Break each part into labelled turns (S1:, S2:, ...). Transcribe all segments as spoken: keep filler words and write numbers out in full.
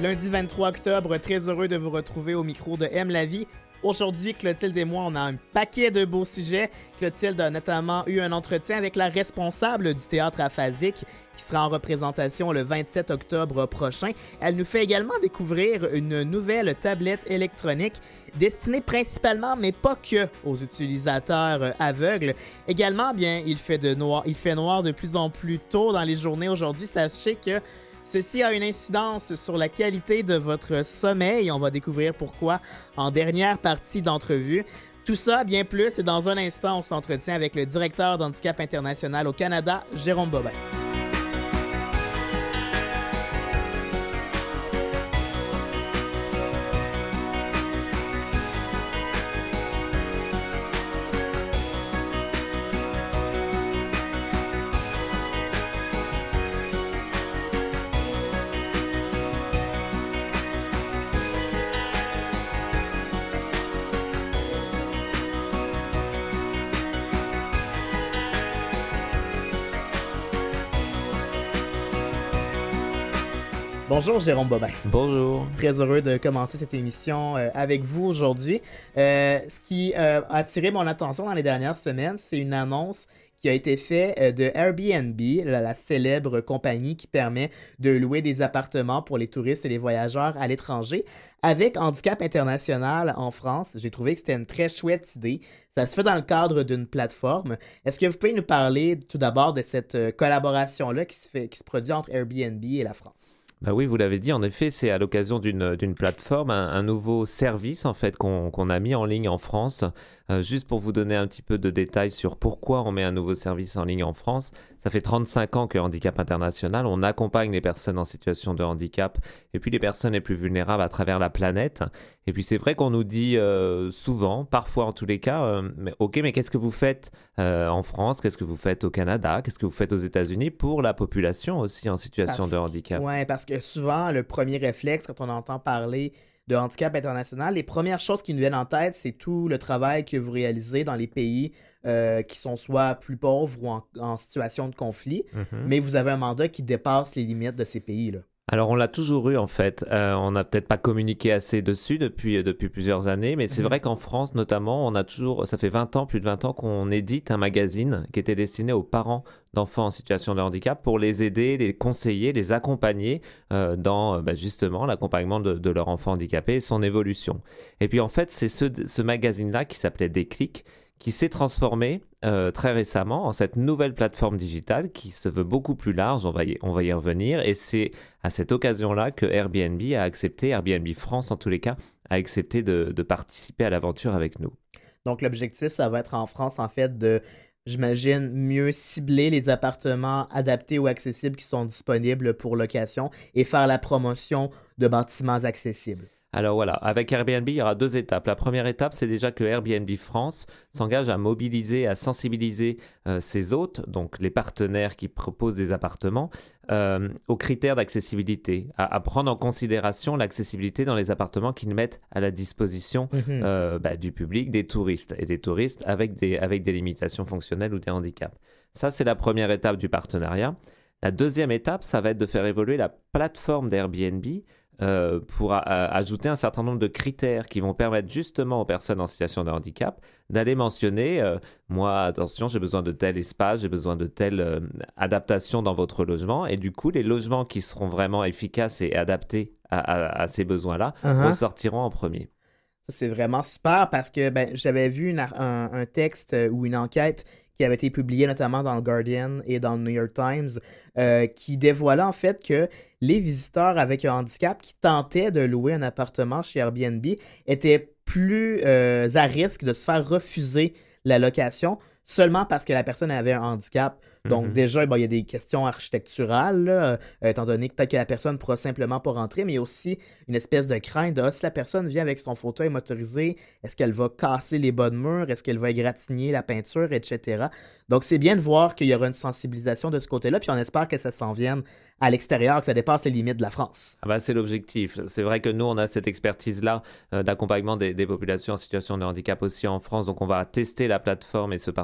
S1: lundi vingt-trois octobre, très heureux de vous retrouver au micro de Aime la vie. Aujourd'hui, Clotilde et moi, on a un paquet de beaux sujets. Clotilde a notamment eu un entretien avec la responsable du théâtre aphasique qui sera en représentation le vingt-sept octobre prochain. Elle nous fait également découvrir une nouvelle tablette électronique destinée principalement, mais pas que, aux utilisateurs aveugles. Également, bien, il fait, de noir, il fait noir de plus en plus tôt dans les journées aujourd'hui. Sachez que ceci a une incidence sur la qualité de votre sommeil. On va découvrir pourquoi en dernière partie d'entrevue. Tout ça, bien plus, et dans un instant, on s'entretient avec le directeur d'Handicap International au Canada, Jérôme Bobin. Bonjour Jérôme Bobin.
S2: Bonjour.
S1: Très heureux de commencer cette émission euh, avec vous aujourd'hui. Euh, ce qui euh, a attiré mon attention dans les dernières semaines, c'est une annonce qui a été faite euh, de Airbnb, la, la célèbre compagnie qui permet de louer des appartements pour les touristes et les voyageurs à l'étranger. Avec Handicap International en France, j'ai trouvé que c'était une très chouette idée. Ça se fait dans le cadre d'une plateforme. Est-ce que vous pouvez nous parler tout d'abord de cette euh, collaboration-là qui se fait, qui se produit entre Airbnb et la France?
S2: Bah oui, vous l'avez dit, en effet, c'est à l'occasion d'une, d'une plateforme, un, un nouveau service en fait qu'on, qu'on a mis en ligne en France. Euh, juste pour vous donner un petit peu de détails sur pourquoi on met un nouveau service en ligne en France, ça fait trente-cinq ans que Handicap International, on accompagne les personnes en situation de handicap et puis les personnes les plus vulnérables à travers la planète. Et puis c'est vrai qu'on nous dit euh, souvent, parfois en tous les cas, euh, mais, ok, mais qu'est-ce que vous faites euh, en France, qu'est-ce que vous faites au Canada, qu'est-ce que vous faites aux États-Unis pour la population aussi en situation
S1: parce,
S2: de handicap?
S1: Oui, parce que souvent, le premier réflexe quand on entend parler de Handicap International, les premières choses qui nous viennent en tête, c'est tout le travail que vous réalisez dans les pays euh, qui sont soit plus pauvres ou en, en situation de conflit, mm-hmm. mais vous avez un mandat qui dépasse les limites de ces pays-là.
S2: Alors, on l'a toujours eu, en fait. Euh, on n'a peut-être pas communiqué assez dessus depuis, depuis plusieurs années, mais c'est mmh. vrai qu'en France, notamment, on a toujours, ça fait vingt ans, plus de vingt ans qu'on édite un magazine qui était destiné aux parents d'enfants en situation de handicap pour les aider, les conseiller, les accompagner euh, dans bah, justement l'accompagnement de, de leur enfant handicapé et son évolution. Et puis, en fait, c'est ce, ce magazine-là qui s'appelait Déclic, qui s'est transformé euh, très récemment en cette nouvelle plateforme digitale qui se veut beaucoup plus large, on va y, on va y revenir, et c'est à cette occasion-là que Airbnb a accepté, Airbnb France en tous les cas, a accepté de, de participer à l'aventure avec nous.
S1: Donc l'objectif, ça va être en France en fait de, j'imagine, mieux cibler les appartements adaptés ou accessibles qui sont disponibles pour location et faire la promotion de bâtiments accessibles.
S2: Alors voilà, avec Airbnb, il y aura deux étapes. La première étape, c'est déjà que Airbnb France s'engage à mobiliser, à sensibiliser euh, ses hôtes, donc les partenaires qui proposent des appartements, euh, aux critères d'accessibilité, à, à prendre en considération l'accessibilité dans les appartements qu'ils mettent à la disposition mmh. euh, bah, du public, des touristes, et des touristes avec des, avec des limitations fonctionnelles ou des handicaps. Ça, c'est la première étape du partenariat. La deuxième étape, ça va être de faire évoluer la plateforme d'Airbnb Euh, pour a, a, ajouter un certain nombre de critères qui vont permettre justement aux personnes en situation de handicap d'aller mentionner euh, moi, attention, j'ai besoin de tel espace, j'ai besoin de telle euh, adaptation dans votre logement. Et du coup, les logements qui seront vraiment efficaces et adaptés à, à, à ces besoins-là uh-huh. ressortiront en premier.
S1: Ça, c'est vraiment super parce que ben, j'avais vu une, un, un texte ou une enquête qui avait été publiée notamment dans le Guardian et dans le New York Times, euh, qui dévoilait en fait que les visiteurs avec un handicap qui tentaient de louer un appartement chez Airbnb étaient plus euh, à risque de se faire refuser la location seulement parce que la personne avait un handicap. Donc, mm-hmm. déjà, bon, il y a des questions architecturales, là, euh, étant donné que peut-être que la personne ne pourra simplement pas rentrer, mais il y a aussi une espèce de crainte de ah, si la personne vient avec son fauteuil motorisé, est-ce qu'elle va casser les bas de mur? Est-ce qu'elle va égratigner la peinture, et cetera. Donc, c'est bien de voir qu'il y aura une sensibilisation de ce côté-là, puis on espère que ça s'en vienne à l'extérieur, que ça dépasse les limites de la France.
S2: Ah bah, c'est l'objectif. C'est vrai que nous, on a cette expertise-là euh, d'accompagnement des, des populations en situation de handicap aussi en France, donc on va tester la plateforme et ce partenariat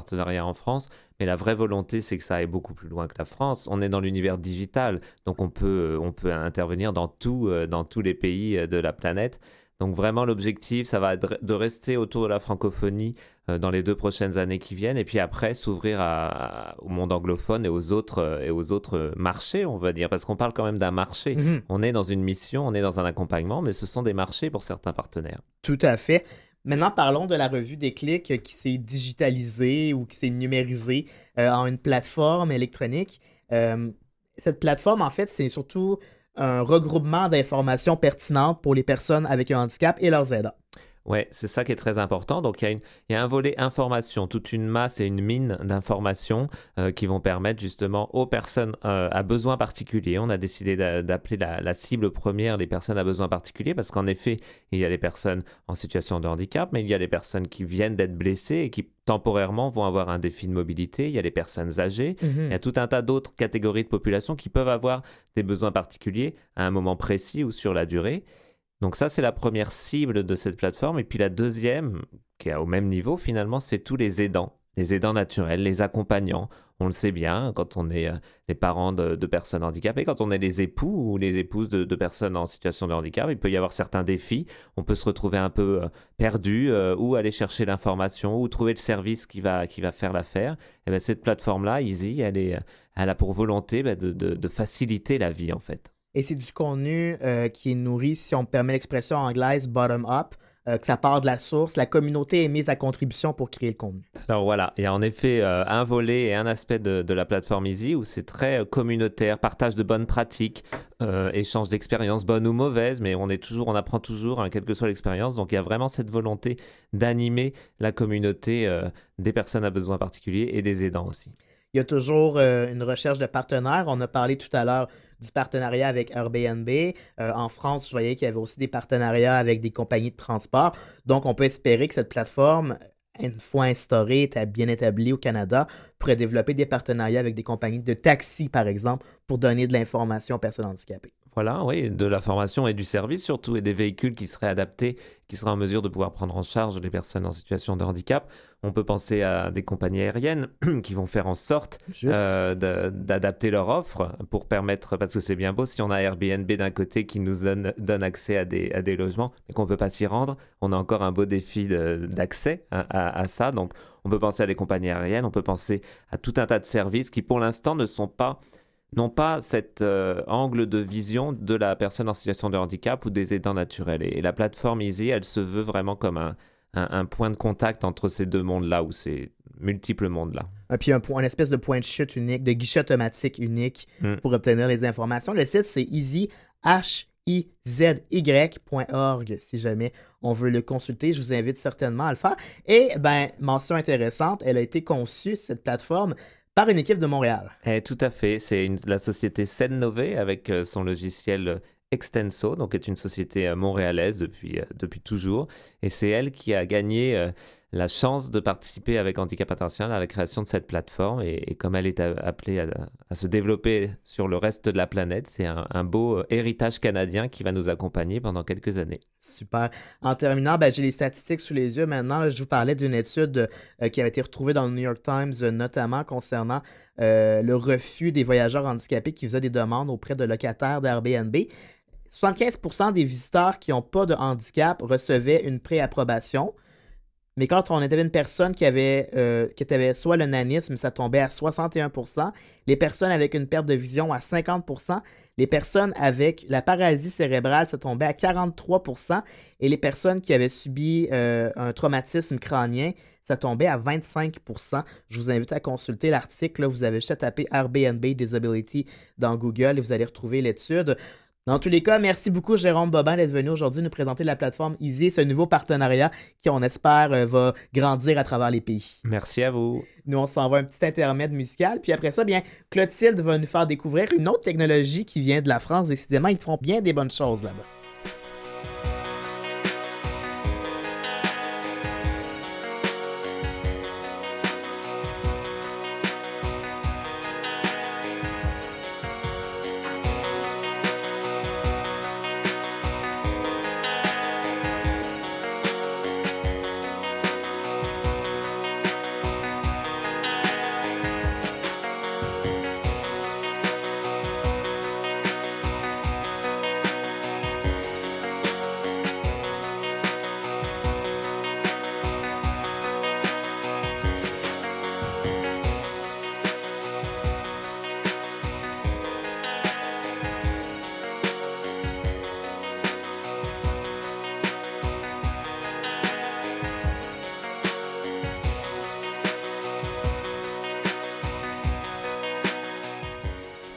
S2: partenariats en France, mais la vraie volonté, c'est que ça aille beaucoup plus loin que la France. On est dans l'univers digital, donc on peut, on peut intervenir dans, tout, euh, dans tous les pays euh, de la planète. Donc vraiment, l'objectif, ça va être de rester autour de la francophonie euh, dans les deux prochaines années qui viennent, et puis après s'ouvrir à, à- au monde anglophone et aux autres euh, et aux autres marchés, on va dire, parce qu'on parle quand même d'un marché.
S1: Mhm.
S2: On est dans une mission, on est dans un accompagnement, mais ce sont des marchés pour certains partenaires.
S1: Tout à fait. Maintenant, parlons de la revue Déclic euh, qui s'est digitalisée ou qui s'est numérisée euh, en une plateforme électronique. Euh, cette plateforme, en fait, c'est surtout un regroupement d'informations pertinentes pour les personnes avec un handicap et leurs aidants.
S2: Ouais, c'est ça qui est très important. Donc, il y a une- il y a un volet information, toute une masse et une mine d'informations euh, qui vont permettre justement aux personnes euh, à besoins particuliers. On a décidé d'a- d'appeler la, la cible première les personnes à besoins particuliers parce qu'en effet, il y a les personnes en situation de handicap, mais il y a les personnes qui viennent d'être blessées et qui temporairement vont avoir un défi de mobilité. Il y a les personnes âgées. Il y
S1: Mhm.
S2: a tout un tas d'autres catégories de population qui peuvent avoir des besoins particuliers à un moment précis ou sur la durée. Donc ça, c'est la première cible de cette plateforme. Et puis la deuxième, qui est au même niveau finalement, c'est tous les aidants, les aidants naturels, les accompagnants. On le sait bien, quand on est euh, les parents de, de personnes handicapées, quand on est les époux ou les épouses de, de personnes en situation de handicap, il peut y avoir certains défis. On peut se retrouver un peu euh, perdu, euh, ou aller chercher l'information, ou trouver le service qui va, qui va faire l'affaire. Et bien, cette plateforme-là, Easy, elle, est, elle a pour volonté ben, de, de, de faciliter la vie en fait.
S1: Et c'est du contenu euh, qui est nourri, si on me permet l'expression anglaise, bottom-up, euh, que ça part de la source. La communauté est mise à contribution pour créer le contenu.
S2: Alors voilà, il y a en effet euh, un volet et un aspect de, de la plateforme Easy où c'est très euh, communautaire, partage de bonnes pratiques, euh, échange d'expériences bonnes ou mauvaises, mais on est toujours, on apprend toujours, hein, quelle que soit l'expérience. Donc il y a vraiment cette volonté d'animer la communauté euh, des personnes à besoins particuliers et des aidants aussi.
S1: Il y a toujours euh, une recherche de partenaires. On a parlé tout à l'heure du partenariat avec Airbnb. Euh, en France, je voyais qu'il y avait aussi des partenariats avec des compagnies de transport. Donc, on peut espérer que cette plateforme, une fois instaurée, éta- bien établie au Canada, pourrait développer des partenariats avec des compagnies de taxi, par exemple, pour donner de l'information aux personnes handicapées.
S2: Voilà, oui, de la formation et du service surtout, et des véhicules qui seraient adaptés, qui seraient en mesure de pouvoir prendre en charge les personnes en situation de handicap. On peut penser à des compagnies aériennes qui vont faire en sorte
S1: Juste.
S2: euh, de- d'adapter leur offre pour permettre, parce que c'est bien beau si on a Airbnb d'un côté qui nous donne, donne accès à des, à des logements, mais qu'on ne peut pas s'y rendre, on a encore un beau défi de- d'accès à, à- à ça. Donc on peut penser à des compagnies aériennes, on peut penser à tout un tas de services qui pour l'instant ne sont pas n'ont pas cet euh, angle de vision de la personne en situation de handicap ou des aidants naturels. Et, et la plateforme Easy, elle se veut vraiment comme un, un, un point de contact entre ces deux mondes-là, ou ces multiples mondes-là.
S1: Et puis un, point, une espèce de point de chute unique, de guichet automatique unique
S2: Mm.
S1: pour obtenir les informations. Le site, c'est easy, H I Z Y point org, si jamais on veut le consulter. Je vous invite certainement à le faire. Et, ben, mention intéressante, elle a été conçue, cette plateforme, par une équipe de Montréal.
S2: Eh, tout à fait, c'est une- la société Sennove avec euh, son logiciel euh, Extenso, donc est une société euh, montréalaise depuis, euh, depuis toujours. Et c'est elle qui a gagné euh, la chance de participer avec Handicap International à la création de cette plateforme. Et, et comme elle est a- appelée à, à se développer sur le reste de la planète, c'est un, un beau euh, héritage canadien qui va nous accompagner pendant quelques années.
S1: Super. En terminant, ben, j'ai les statistiques sous les yeux maintenant. Là, je vous parlais d'une étude euh, qui avait été retrouvée dans le New York Times, euh, notamment concernant euh, le refus des voyageurs handicapés qui faisaient des demandes auprès de locataires d'Airbnb. soixante-quinze pour cent des visiteurs qui n'ont pas de handicap recevaient une préapprobation. Mais quand on avait une personne qui avait, euh, qui avait soit le nanisme, ça tombait à soixante et un pour cent. Les personnes avec une perte de vision à cinquante pour cent. Les personnes avec la paralysie cérébrale, ça tombait à quarante-trois pour cent. Et les personnes qui avaient subi euh, un traumatisme crânien, ça tombait à vingt-cinq pour cent. Je vous invite à consulter l'article. Là, vous avez juste à taper Airbnb Disability dans Google et vous allez retrouver l'étude. Dans tous les cas, merci beaucoup Jérôme Bobin d'être venu aujourd'hui nous présenter la plateforme Easy, ce nouveau partenariat qui, on espère, euh, va grandir à travers les pays.
S2: Merci à vous.
S1: Nous, on s'en va un petit intermède musical. Puis après ça, bien, Clotilde va nous faire découvrir une autre technologie qui vient de la France. Décidément, ils font bien des bonnes choses là-bas.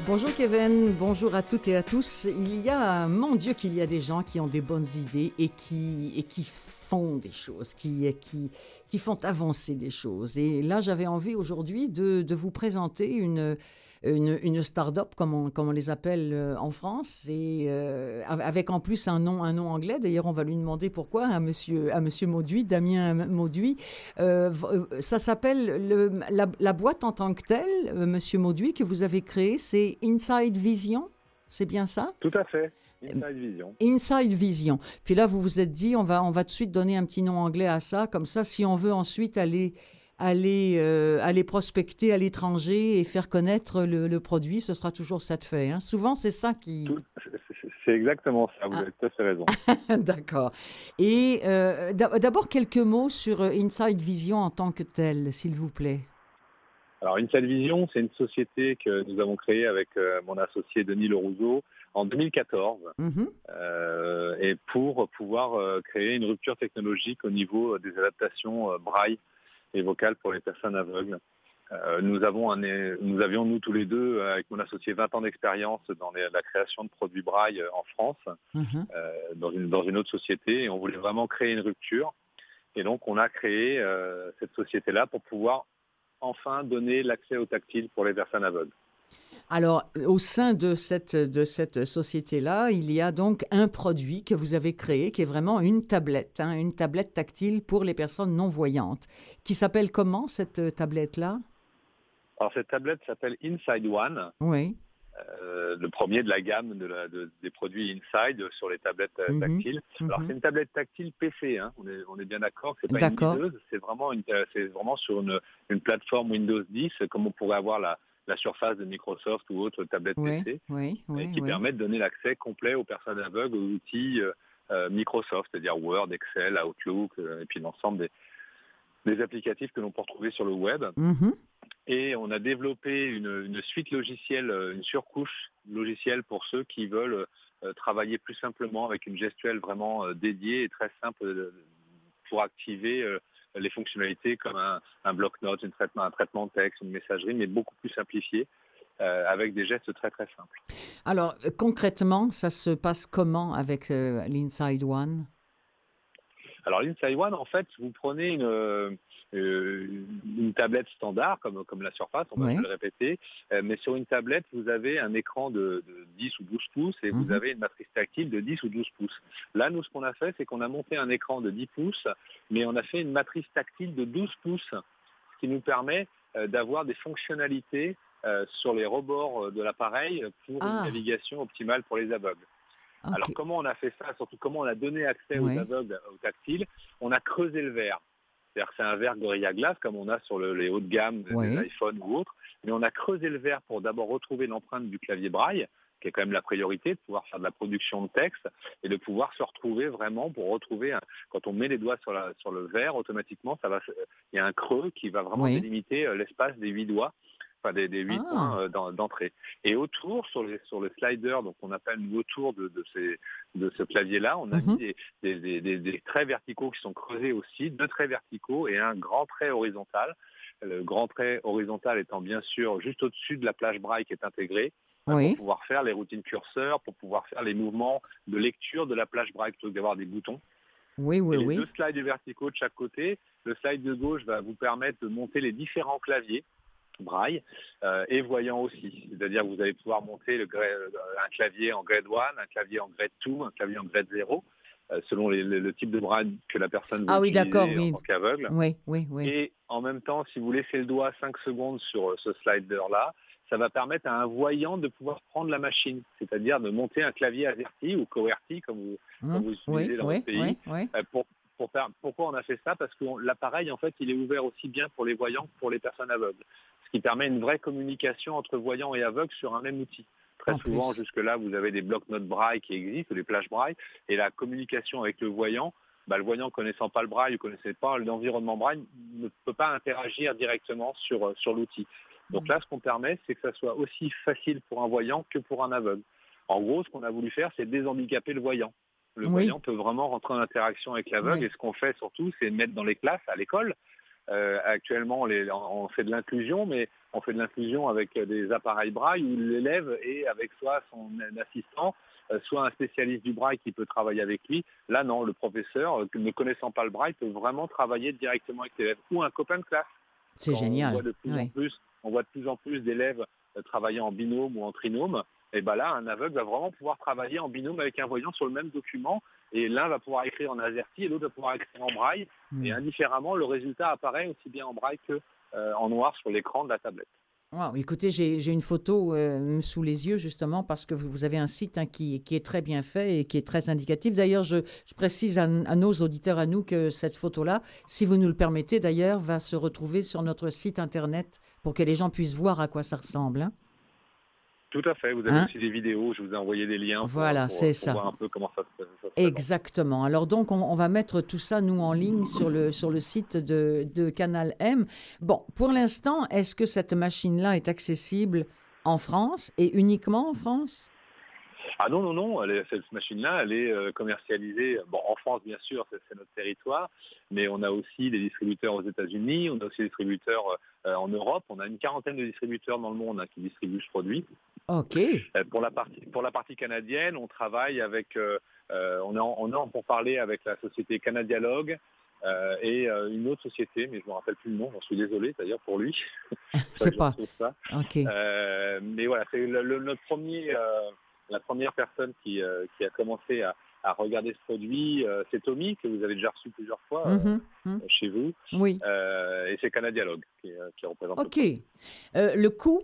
S3: Bonjour Kevin, bonjour à toutes et à tous. Il y a, mon Dieu, qu'il y a des gens qui ont des bonnes idées et qui, et qui font des choses, qui, qui, qui font avancer des choses. Et là, j'avais envie aujourd'hui de, de vous présenter une, une, une start-up, comme on, comme on les appelle euh, en France, et euh, avec en plus un nom, un nom anglais. D'ailleurs, on va lui demander pourquoi à monsieur, à monsieur Mauduit, Damien Mauduit. Euh, v- ça s'appelle le- la, la boîte en tant que telle, euh, monsieur Mauduit, que vous avez créée, c'est Inside Vision. C'est bien ça?
S4: Tout à fait. Inside Vision.
S3: Inside Vision. Puis là, vous vous êtes dit, on va, on va tout de suite donner un petit nom anglais à ça. Comme ça, si on veut ensuite aller, aller, euh, aller prospecter à l'étranger et faire connaître le, le produit, ce sera toujours ça de fait. Hein. Souvent, c'est ça qui...
S4: Tout- c'est c'est exactement ça, vous
S3: Ah.
S4: avez tout à fait raison.
S3: D'accord. Et euh, d'a- d'abord, quelques mots sur euh, Inside Vision en tant que tel, s'il vous plaît.
S4: Alors Inside Vision, c'est une société que nous avons créée avec euh, mon associé Denis Lerouzot en deux mille quatorze
S3: Mhm.
S4: euh, et pour pouvoir euh, créer une rupture technologique au niveau euh, des adaptations euh, braille et vocales pour les personnes aveugles. Euh, nous, avons un, nous avions, nous tous les deux, euh, avec mon associé, vingt ans d'expérience dans les- la création de produits braille euh, en France,
S3: Mhm.
S4: euh, dans, une, dans une autre société, et on voulait vraiment créer une rupture. Et donc, on a créé euh, cette société-là pour pouvoir enfin donner l'accès au tactile pour les personnes aveugles.
S3: Alors, au sein de cette, de cette société-là, il y a donc un produit que vous avez créé qui est vraiment une tablette, hein, une tablette tactile pour les personnes non-voyantes. Qui s'appelle comment, cette euh, tablette-là?
S4: Alors, cette tablette s'appelle Inside One,
S3: Oui.
S4: euh, le premier de la gamme de la- de- des produits Inside sur les tablettes euh,
S3: Mhm.
S4: tactiles. Alors,
S3: Mhm.
S4: c'est une tablette tactile P C, hein, on, est, on est bien d'accord que c'est pas une
S3: D'accord.
S4: liseuse, c'est vraiment, une, euh, c'est vraiment sur une, une plateforme Windows dix, comme on pourrait avoir la, la Surface de Microsoft ou autre tablette
S3: Oui,
S4: P C.
S3: oui,
S4: et
S3: oui,
S4: qui
S3: oui.
S4: permet de donner l'accès complet aux personnes aveugles aux outils euh, euh, Microsoft, c'est-à-dire Word, Excel, Outlook, euh, et puis l'ensemble des, des applicatifs que l'on peut retrouver sur le web.
S3: Mhm.
S4: Et on a développé une, une suite logicielle, euh, une surcouche logicielle pour ceux qui veulent euh, travailler plus simplement avec une gestuelle vraiment euh, dédiée et très simple euh, pour activer euh, les fonctionnalités comme un, un bloc-notes, un traitement, un traitement de texte, une messagerie, mais beaucoup plus simplifié, euh, avec des gestes très très simples.
S3: Alors, euh, concrètement, ça se passe comment avec euh, l'Inside One?
S4: Alors l'Inside One, en fait, vous prenez une, euh, une tablette standard, comme, comme la Surface, on va
S3: Oui.
S4: le répéter, euh, mais sur une tablette, vous avez un écran de, de dix ou douze pouces et vous
S3: Mhm.
S4: avez une matrice tactile de dix ou douze pouces. Là, nous, ce qu'on a fait, c'est qu'on a monté un écran de dix pouces, mais on a fait une matrice tactile de douze pouces, ce qui nous permet euh, d'avoir des fonctionnalités euh, sur les rebords de l'appareil pour une
S3: Ah,
S4: navigation optimale pour les aveugles. Alors
S3: ok.
S4: comment on a fait ça, surtout comment on a donné accès aux
S3: Oui.
S4: aveugles au tactile? On a creusé le verre. C'est-à-dire que c'est un verre Gorilla Glass comme on a sur le- les hauts de gamme des
S3: Oui.
S4: iPhones ou autres, mais on a creusé le verre pour d'abord retrouver l'empreinte du clavier braille, qui est quand même la priorité, de pouvoir faire de la production de texte et de pouvoir se retrouver vraiment pour retrouver, un- quand on met les doigts sur, la- sur le verre, automatiquement, ça va, se- il y a un creux qui va vraiment
S3: Oui.
S4: délimiter euh, l'espace des huit doigts, enfin des, des huit
S3: Ah,
S4: points euh, d'en- d'entrée. Et autour, sur, les, sur le slider, donc on appelle nous autour de, de, ces, de ce clavier-là, on a
S3: mhm.
S4: mis des, des, des- des- des traits verticaux qui sont creusés aussi, deux traits verticaux et un grand trait horizontal. Le grand trait horizontal étant bien sûr juste au-dessus de la plage braille qui est intégrée euh, pour
S3: Oui.
S4: pouvoir faire les routines curseurs, pour pouvoir faire les mouvements de lecture de la plage braille plutôt que d'avoir des boutons.
S3: Oui, oui,
S4: Et les
S3: oui.
S4: deux slides verticaux de chaque côté, le slide de gauche va vous permettre de monter les différents claviers braille euh, et voyant aussi. C'est-à-dire que vous allez pouvoir monter le gra- un clavier en grade un, un clavier en grade deux, un clavier en grade zéro, euh, selon les- le, le type de braille que la personne veut
S3: Ah oui, d'accord,
S4: utiliser en
S3: oui.
S4: tant qu'aveugle.
S3: Oui, oui, oui.
S4: Et en même temps, si vous laissez le doigt cinq secondes sur euh, ce slider-là, ça va permettre à un voyant de pouvoir prendre la machine, c'est-à-dire de monter un clavier AZERTY ou QWERTY, comme vous,
S3: Hum,
S4: comme vous
S3: Oui,
S4: utilisez dans
S3: oui,
S4: votre pays.
S3: oui, oui.
S4: Euh, pour, pour faire, pourquoi on a fait ça? Parce que on- l'appareil, en fait, il est ouvert aussi bien pour les voyants que pour les personnes aveugles, ce qui permet une vraie communication entre voyants et aveugles sur un même outil. Très
S3: En
S4: souvent,
S3: plus.
S4: jusque-là, vous avez des blocs-notes braille qui existent, des plages braille, et la communication avec le voyant, bah, le voyant connaissant pas le braille, ne connaissait pas l'environnement braille, ne peut pas interagir directement sur, euh, sur l'outil. Donc là, ce qu'on permet, c'est que ça soit aussi facile pour un voyant que pour un aveugle. En gros, ce qu'on a voulu faire, c'est déshandicaper le voyant. Le
S3: Oui,
S4: voyant peut vraiment rentrer en interaction avec l'aveugle,
S3: oui.
S4: et ce qu'on fait surtout, c'est mettre dans les classes, à l'école, Euh, actuellement, on, les, on fait de l'inclusion, mais on fait de l'inclusion avec des appareils braille où l'élève est avec soit son assistant, euh, soit un spécialiste du braille qui peut travailler avec lui. Là, non, le professeur, euh, ne connaissant pas le braille, peut vraiment travailler directement avec l'élève ou un copain de classe.
S3: C'est
S4: Quand
S3: génial.
S4: On voit de plus
S3: oui.
S4: en plus, on voit de plus en plus d'élèves euh, travailler en binôme ou en trinôme. Et ben là, un aveugle va vraiment pouvoir travailler en binôme avec un voyant sur le même document. Et l'un va pouvoir écrire en AZERTY et l'autre va pouvoir écrire en braille.
S3: Mm.
S4: Et indifféremment, le résultat apparaît aussi bien en braille que euh, en noir sur l'écran de la tablette.
S3: Wow, écoutez, j'ai j'ai une photo euh, sous les yeux justement parce que vous, vous avez un site hein, qui, qui est très bien fait et qui est très indicatif. D'ailleurs, je, je précise à, à nos auditeurs, à nous, que cette photo-là, si vous nous le permettez d'ailleurs, va se retrouver sur notre site Internet pour que les gens puissent voir à quoi ça ressemble. Hein.
S4: Tout à fait. Vous avez
S3: Hein?
S4: aussi des vidéos. Je vous ai envoyé des liens pour,
S3: Voilà,
S4: pour,
S3: c'est
S4: pour
S3: ça.
S4: voir un peu comment ça se, ça se présente.
S3: Exactement. Alors donc, on, on va mettre tout ça, nous, en ligne sur le, sur le site de, de Canal M. Bon, pour l'instant, est-ce que cette machine-là est accessible en France et uniquement en France?
S4: Ah non, non, non, elle est- cette machine-là, elle est euh, commercialisée, bon, en France, bien sûr, c'est c'est notre territoire, mais on a aussi des distributeurs aux États-Unis, on a aussi des distributeurs euh, en Europe, on a une quarantaine de distributeurs dans le monde hein, qui distribuent ce produit.
S3: OK.
S4: Euh, pour, la partie, pour la partie canadienne, on travaille avec, euh, euh, on, est en, on est en pourparlers avec la société Canadialogue euh, et euh, une autre société, mais je ne me rappelle plus le nom, j'en suis désolé d'ailleurs pour lui.
S3: C'est
S4: Je
S3: pas.
S4: retrouve ça.
S3: OK.
S4: Euh, mais voilà, c'est le, le- notre premier, euh, la première personne qui, euh, qui a commencé à, à regarder ce produit, euh, c'est Tommy, que vous avez déjà reçu plusieurs fois euh,
S3: Mhm, mhm.
S4: chez vous,
S3: Oui.
S4: euh, et c'est Canadialogue qui, euh, qui représente le
S3: OK.
S4: produit.
S3: Euh, le coût?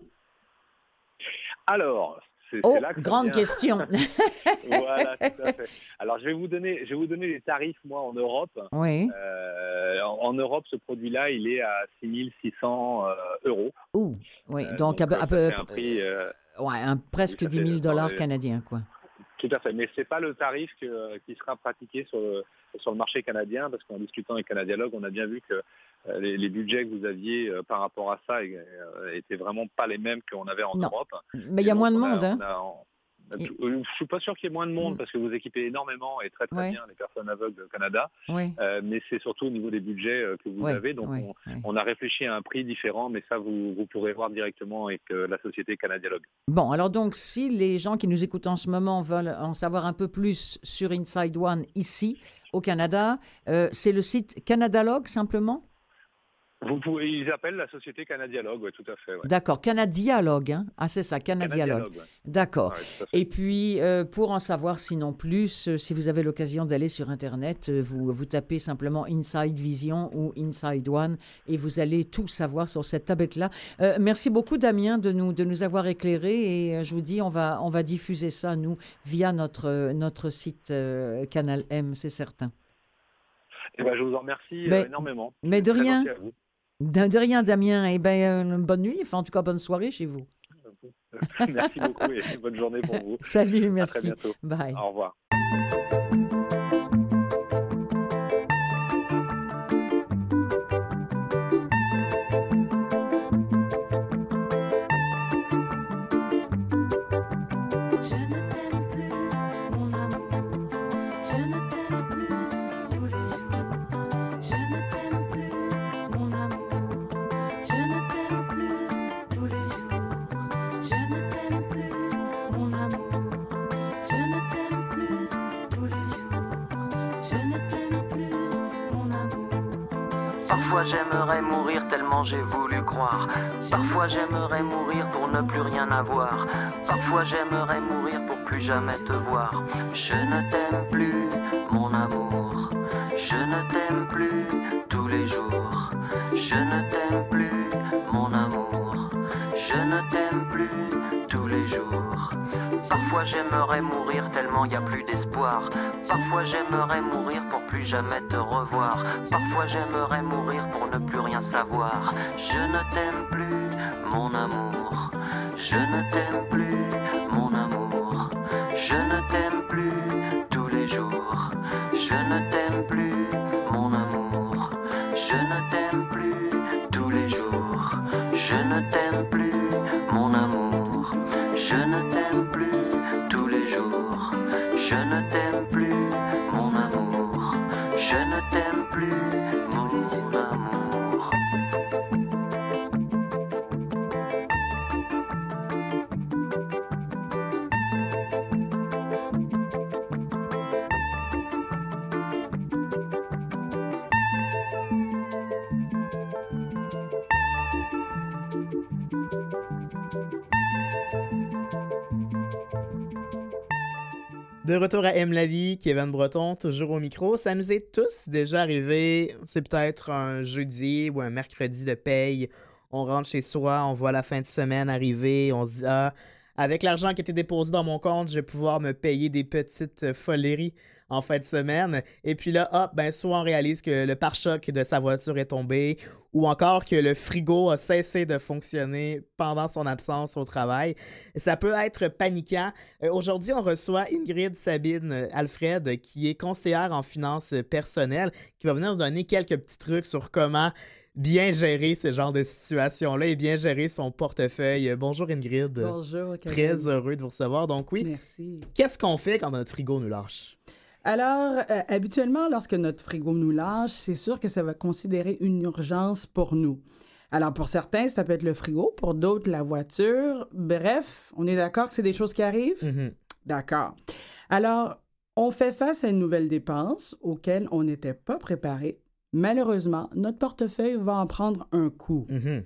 S4: Alors, c'est
S3: Oh,
S4: c'est là que ça
S3: grande
S4: vient.
S3: question.
S4: Voilà, tout à fait. Alors, je vais vous donner, je vais vous donner les tarifs, moi, en Europe.
S3: Oui.
S4: Euh, en, en Europe, ce produit-là, il est à six mille six cents euh, euros.
S3: Ouh, oui.
S4: Euh,
S3: donc, à peu,
S4: euh,
S3: à
S4: ça
S3: peu-
S4: fait un prix... euh,
S3: ouais, un, presque
S4: ça
S3: dix
S4: fait
S3: mille
S4: dans
S3: dollars
S4: les-
S3: canadiens, quoi.
S4: Tout à fait, mais c'est pas le tarif que- qui sera pratiqué sur le, sur le marché canadien, parce qu'en discutant avec Canadialogue, on a bien vu que euh, les, les budgets que vous aviez euh, par rapport à ça euh, étaient vraiment pas les mêmes qu'on avait en
S3: Non.
S4: Europe.
S3: Mais il y a
S4: Et donc,
S3: moins de
S4: on a-
S3: monde, hein?
S4: on a- on-
S3: Et-
S4: Je suis pas sûr qu'il y ait moins de monde
S3: Mm.
S4: parce que vous équipez énormément et très très
S3: Ouais.
S4: bien les personnes aveugles au Canada,
S3: Oui.
S4: Euh, mais c'est surtout au niveau des budgets euh, que vous
S3: Oui,
S4: avez. Donc
S3: oui,
S4: on,
S3: oui.
S4: on a réfléchi à un prix différent, mais ça vous, vous pourrez voir directement avec euh, la société Canadialogue.
S3: Bon, alors donc, si les gens qui nous écoutent en ce moment veulent en savoir un peu plus sur Inside One ici, au Canada, euh, c'est le site Canadalogue, simplement?
S4: Vous pouvez, ils appellent la société Canadialogue, ouais, tout à fait. Ouais.
S3: D'accord, Canadialogue, hein? Ah, c'est ça, Canadialogue.
S4: Canadialogue, ouais.
S3: D'accord.
S4: Ouais, tout à fait.
S3: Et puis, euh, pour en savoir sinon plus, euh, si vous avez l'occasion d'aller sur Internet, euh, vous, vous tapez simplement Inside Vision ou Inside One et vous allez tout savoir sur cette tablette-là. Euh, merci beaucoup, Damien, de nous, de nous avoir éclairés et euh, je vous dis, on va, on va diffuser ça, nous, via notre, euh, notre site euh, Canal M, c'est certain.
S4: Eh ben, je vous en remercie
S3: Mais-
S4: euh, énormément.
S3: mais de
S4: Très
S3: rien.
S4: gentil à vous.
S3: De, de rien, Damien. Eh bien, bonne nuit, enfin, en tout cas, bonne soirée chez vous.
S4: Merci beaucoup et bonne journée pour vous.
S3: Salut,
S4: À très
S3: merci.
S4: bientôt.
S3: Bye.
S4: Au revoir.
S5: Je ne t'aime plus, mon amour. Je ne t'aime plus tous les jours. Je ne t'aime plus, mon amour. Je ne t'aime plus tous les jours. Je ne t'aime plus, mon amour. Je ne t'aime plus tous les jours. Je ne t'aime plus, mon amour.
S6: Parfois j'aimerais mourir tellement j'ai voulu croire. Parfois j'aimerais mourir pour ne plus rien avoir. Parfois j'aimerais mourir pour plus jamais te voir. Je ne t'aime plus, mon amour. Je ne t'aime plus tous les jours. Je ne t'aime plus, mon amour. Je ne t'aime plus tous les jours. Parfois j'aimerais mourir tellement y a plus d'espoir. Parfois j'aimerais mourir pour plus jamais te revoir. Parfois j'aimerais mourir pour ne plus rien savoir. Je ne t'aime plus, mon amour. Je ne t'aime plus, mon amour. Je ne t'aime plus tous les jours. Je ne t'aime plus, mon amour. Je ne t'aime plus tous les jours. Je ne t'aime plus, mon amour. Je ne t'aime plus tous les jours. Je ne t'aime plus, mon amour. Je ne t'aime plus, mon amour.
S1: De retour à Aime la vie, Kevin Breton, toujours au micro. Ça nous est tous déjà arrivé, c'est peut-être un jeudi ou un mercredi de paye. On rentre chez soi, on voit la fin de semaine arriver, on se dit « Ah, avec l'argent qui a été déposé dans mon compte, je vais pouvoir me payer des petites foleries en fin de semaine. » Et puis là, hop, ben soit on réalise que le pare-choc de sa voiture est tombé ou encore que le frigo a cessé de fonctionner pendant son absence au travail. Ça peut être paniquant. Euh, aujourd'hui, on reçoit Ingrid Sabine Alfred, qui est conseillère en finances personnelles, qui va venir nous donner quelques petits trucs sur comment bien gérer ce genre de situation-là et bien gérer son portefeuille. Bonjour Ingrid.
S3: Bonjour, Kevin.
S1: Très heureux de vous recevoir. Donc oui,
S3: Merci.
S1: qu'est-ce qu'on fait quand notre frigo nous lâche?
S7: Alors, euh, habituellement, lorsque notre frigo nous lâche, c'est sûr que ça va considérer une urgence pour nous. Alors, pour certains, ça peut être le frigo, pour d'autres, la voiture. Bref, on est d'accord que c'est des choses qui arrivent?
S1: Mm-hmm.
S7: D'accord. Alors, on fait face à une nouvelle dépense auquel on n'était pas préparé. Malheureusement, notre portefeuille va en prendre un coup.
S1: Mm-hmm.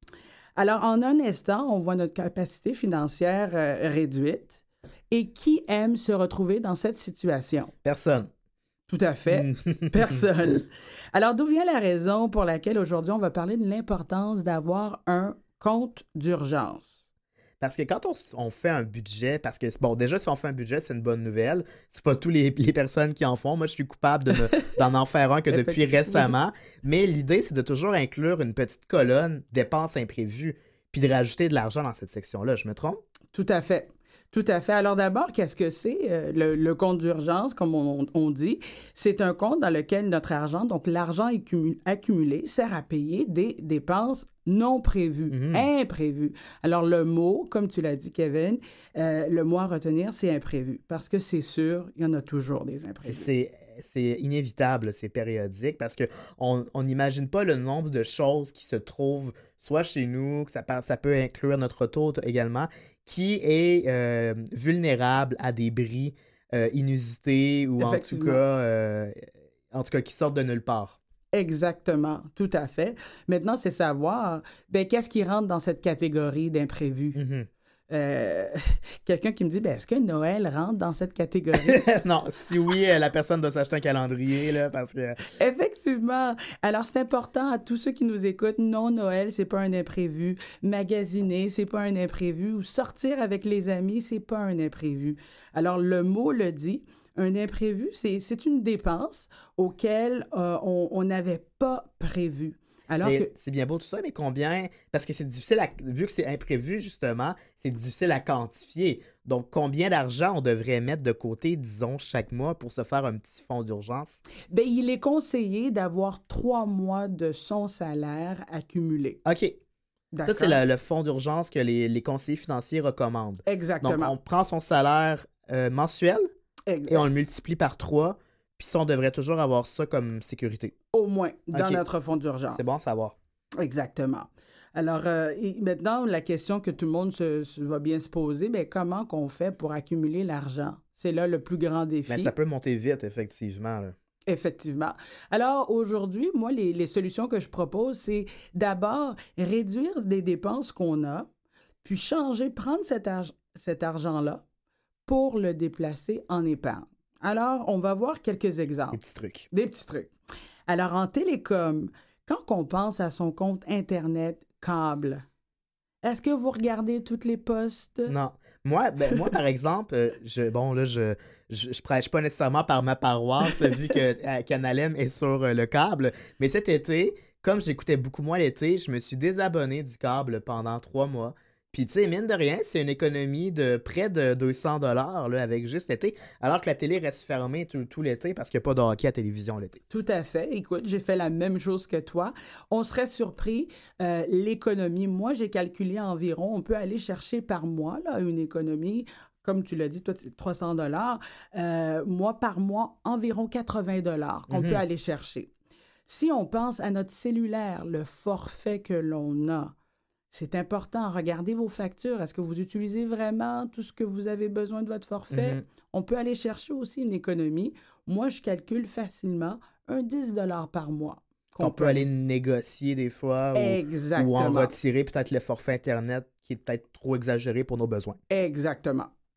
S7: Alors, en un instant, on voit notre capacité financière euh, réduite. Et qui aime se retrouver dans cette situation?
S1: Personne.
S7: Tout à fait. Personne. Alors, d'où vient la raison pour laquelle aujourd'hui, on va parler de l'importance d'avoir un compte d'urgence?
S1: Parce que quand on, on fait un budget, parce que, bon, déjà, si on fait un budget, c'est une bonne nouvelle. C'est pas tous les, les personnes qui en font. Moi, je suis coupable de ne- d'en en faire un que depuis récemment. Mais l'idée, c'est de toujours inclure une petite colonne dépenses imprévues, puis de rajouter de l'argent dans cette section-là. Je me trompe?
S7: Tout à fait. Tout à fait. Alors d'abord, qu'est-ce que c'est? Euh, le, le compte d'urgence, comme on, on dit, c'est un compte dans lequel notre argent, donc l'argent accumu- accumulé, sert à payer des dépenses non prévues,
S1: Mhm.
S7: imprévues. Alors le mot, comme tu l'as dit, Kevin, euh, le mot à retenir, c'est imprévu. Parce que c'est sûr, il y en a toujours des
S1: C'est-
S7: imprévus.
S1: C'est c'est inévitable, c'est périodique, parce qu'on on n'imagine pas le nombre de choses qui se trouvent soit chez nous, que ça, par- ça peut inclure notre auto également, qui est euh, vulnérable à des bris euh, inusités ou en tout
S7: Effectivement.
S1: cas, euh, en tout cas qui sortent de nulle part.
S7: Exactement, tout à fait. Maintenant, c'est savoir, ben, qu'est-ce qui rentre dans cette catégorie d'imprévus?
S1: Mhm.
S7: Euh, quelqu'un qui me dit, ben, est-ce que Noël rentre dans cette catégorie?
S1: Non, si oui, euh, la personne doit s'acheter un calendrier, là, parce que...
S7: Effectivement. Alors, c'est important à tous ceux qui nous écoutent. Non, Noël, c'est pas un imprévu. Magasiner, c'est pas un imprévu. Ou sortir avec les amis, c'est pas un imprévu. Alors, le mot le dit. Un imprévu, c'est, c'est une dépense auquel euh, on on n'avait pas prévu. Alors
S1: Mais
S7: que...
S1: c'est bien beau tout ça, mais combien... Parce que c'est difficile, à... vu que c'est imprévu, justement, c'est difficile à quantifier. Donc, combien d'argent on devrait mettre de côté, disons, chaque mois pour se faire un petit fonds d'urgence?
S7: Ben, il est conseillé d'avoir trois mois de son salaire accumulé.
S1: OK. Ça,
S7: D'accord?
S1: c'est le, le fonds d'urgence que les, les conseillers financiers recommandent. Donc,
S7: Exactement.
S1: on prend son salaire euh, mensuel
S7: Exact.
S1: et on le multiplie par trois, puis ça, on devrait toujours avoir ça comme sécurité.
S7: Au moins, dans
S1: OK.
S7: notre fonds d'urgence.
S1: C'est bon à savoir.
S7: Exactement. Alors, euh, et maintenant, la question que tout le monde se, se- va bien se poser, ben, comment qu'on fait pour accumuler l'argent? C'est là le plus grand défi.
S1: Mais ça peut monter vite, effectivement, là.
S7: Effectivement. Alors, aujourd'hui, moi, les, les solutions que je propose, c'est d'abord réduire des dépenses qu'on a, puis changer, prendre cet, arg- cet argent-là pour le déplacer en épargne. Alors, on va voir quelques exemples.
S1: Des petits trucs.
S7: Des petits trucs. Alors, en télécom, quand on pense à son compte Internet câble, est-ce que vous regardez toutes les postes?
S1: Non. Moi, ben, moi par exemple, euh, je, bon, là, je, je, je prêche pas nécessairement par ma paroisse, vu que euh, Canal M est sur euh, le câble. Mais cet été, comme j'écoutais beaucoup moins l'été, je me suis désabonné du câble pendant trois mois. Puis, tu sais, mine de rien, c'est une économie de près de deux cents dollars là, avec juste l'été, alors que la télé reste fermée tout, tout l'été parce qu'il n'y a pas de hockey à télévision l'été.
S7: Tout à fait. Écoute, j'ai fait la même chose que toi. On serait surpris. euh, l'économie, moi, j'ai calculé environ, on peut aller chercher par mois là, une économie. Comme tu l'as dit, toi, c'est trois cents dollars. Euh, moi, par mois, environ quatre-vingts dollars qu'on
S1: Mhm.
S7: peut aller chercher. Si on pense à notre cellulaire, le forfait que l'on a, c'est important. Regardez vos factures. Est-ce que vous utilisez vraiment tout ce que vous avez besoin de votre forfait?
S1: Mhm.
S7: On peut aller chercher aussi une économie. Moi, je calcule facilement un dix dollars par mois.
S1: On peut aller négocier des fois ou, ou
S7: Exactement.
S1: en retirer peut-être le forfait Internet qui est peut-être trop exagéré pour nos besoins.
S7: Exactement.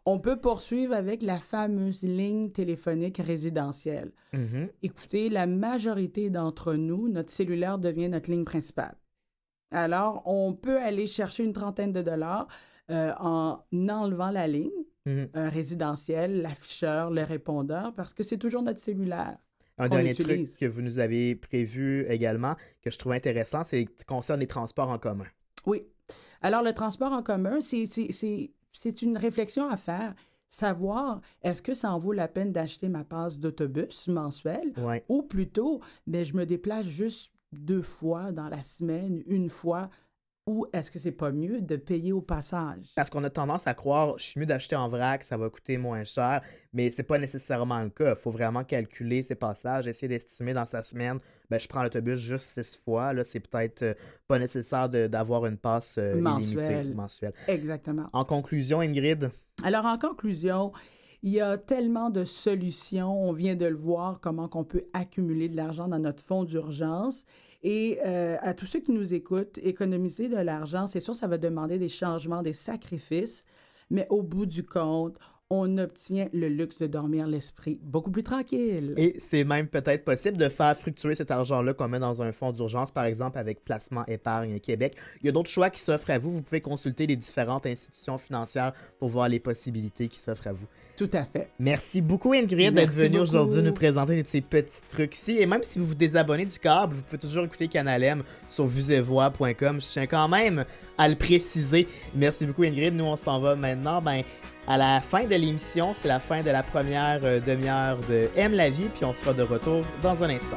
S7: On peut poursuivre avec la fameuse ligne téléphonique résidentielle.
S1: Mhm.
S7: Écoutez, la majorité d'entre nous, notre cellulaire devient notre ligne principale. Alors, on peut aller chercher une trentaine de dollars euh, en enlevant la ligne
S1: Mhm.
S7: euh, résidentielle, l'afficheur, le répondeur, parce que c'est toujours notre cellulaire.
S1: Un
S7: qu'on
S1: dernier truc
S7: utilise.
S1: que vous nous avez prévu également, que je trouve intéressant, c'est concerne les transports en commun.
S7: Oui. Alors, le transport en commun, c'est, c'est, c'est, c'est une réflexion à faire. Savoir, est-ce que ça en vaut la peine d'acheter ma passe d'autobus mensuelle
S1: Ouais.
S7: ou plutôt, ben, je me déplace juste deux fois dans la semaine, une fois, ou est-ce que c'est pas mieux de payer au passage?
S1: Parce qu'on a tendance à croire, je suis mieux d'acheter en vrac, ça va coûter moins cher, mais c'est pas nécessairement le cas. Il faut vraiment calculer ses passages, essayer d'estimer dans sa semaine, ben, je prends l'autobus juste six fois, là, c'est peut-être euh, pas nécessaire de- d'avoir une passe euh, illimitée
S7: Mensuelle.
S1: mensuelle.
S7: Exactement.
S1: En conclusion, Ingrid,
S7: Alors, en conclusion, il y a tellement de solutions. On vient de le voir, comment on peut accumuler de l'argent dans notre fonds d'urgence. Et euh, à tous ceux qui nous écoutent, économiser de l'argent, c'est sûr, ça va demander des changements, des sacrifices. Mais au bout du compte, on obtient le luxe de dormir l'esprit beaucoup plus tranquille.
S1: et c'est même peut-être possible de faire fructuer cet argent-là qu'on met dans un fonds d'urgence, par exemple avec Placement Épargne Québec. Il y a d'autres choix qui s'offrent à vous. Vous pouvez consulter les différentes institutions financières pour voir les possibilités qui s'offrent à vous.
S7: Tout à fait.
S1: Merci beaucoup, Ingrid,
S7: Merci
S1: d'être venue
S7: beaucoup.
S1: aujourd'hui nous présenter ces petits trucs-ci. Et même si vous vous désabonnez du câble, vous pouvez toujours écouter Canal M sur vuesetvoix point com. Je tiens quand même à le préciser. Merci beaucoup, Ingrid. Nous, on s'en va maintenant ben, à la fin de l'émission. C'est la fin de la première euh, demi-heure de Aime la vie. Puis on sera de retour dans un instant.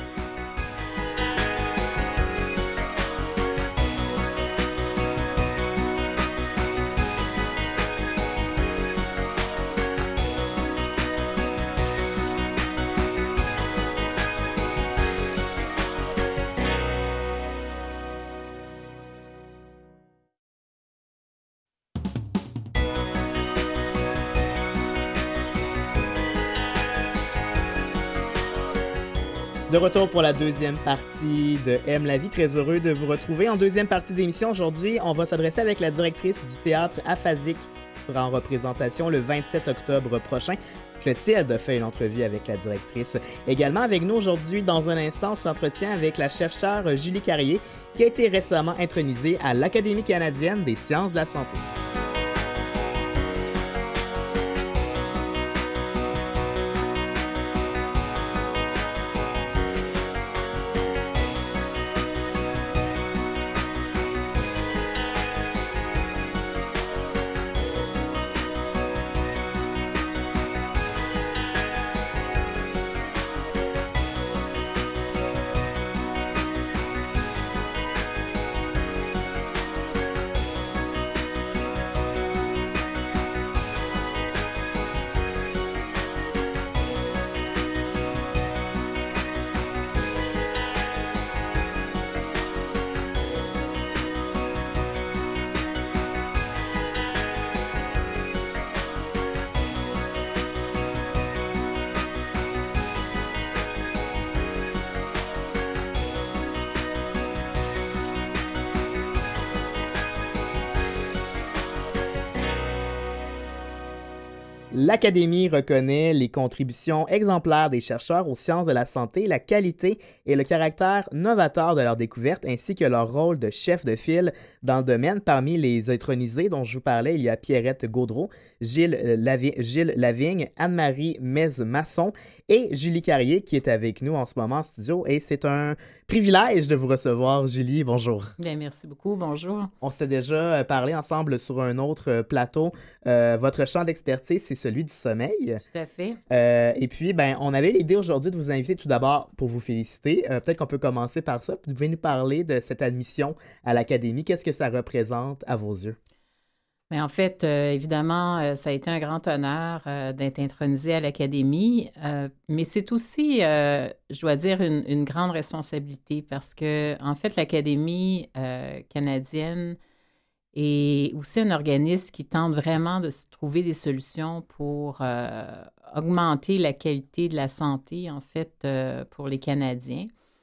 S1: De retour pour la deuxième partie de Aime la vie. Très heureux de vous retrouver. En deuxième partie d'émission, aujourd'hui, on va s'adresser avec la directrice du théâtre Aphasique qui sera en représentation le vingt-sept octobre prochain. Clotilde a fait une entrevue avec la directrice. Également avec nous aujourd'hui, dans un instant, on s'entretient avec la chercheure Julie Carrier qui a été récemment intronisée à l'Académie canadienne des sciences de la santé. L'Académie reconnaît les contributions exemplaires des chercheurs aux sciences de la santé, la qualité et le caractère novateur de leurs découvertes, ainsi que leur rôle de chef de file dans le domaine. Parmi les intronisés dont je vous parlais, il y a Pierrette Gaudreault, Gilles, euh, Lavi- Gilles Lavigne, Anne-Marie Mez-Masson et Julie Carrier qui est avec nous en ce moment en studio. Et c'est un privilège de vous recevoir, Julie. Bonjour.
S8: Bien, merci beaucoup. Bonjour.
S1: On s'était déjà euh, parlé ensemble sur un autre euh, plateau. Euh, votre champ d'expertise, c'est celui du sommeil.
S8: Tout à fait.
S1: Euh, et puis, ben, on avait l'idée aujourd'hui de vous inviter tout d'abord pour vous féliciter. Euh, peut-être qu'on peut commencer par ça. Puis vous pouvez nous parler de cette admission à l'Académie. Qu'est-ce que ça représente à vos yeux?
S8: Mais en fait, euh, évidemment, euh, ça a été un grand honneur euh, d'être intronisé à l'Académie, euh, mais c'est aussi, euh, je dois dire, une, une grande responsabilité parce que, en fait, l'Académie euh, canadienne est aussi un organisme qui tente vraiment de se trouver des solutions pour euh, augmenter la qualité de la santé, en fait, euh, pour les Canadiens.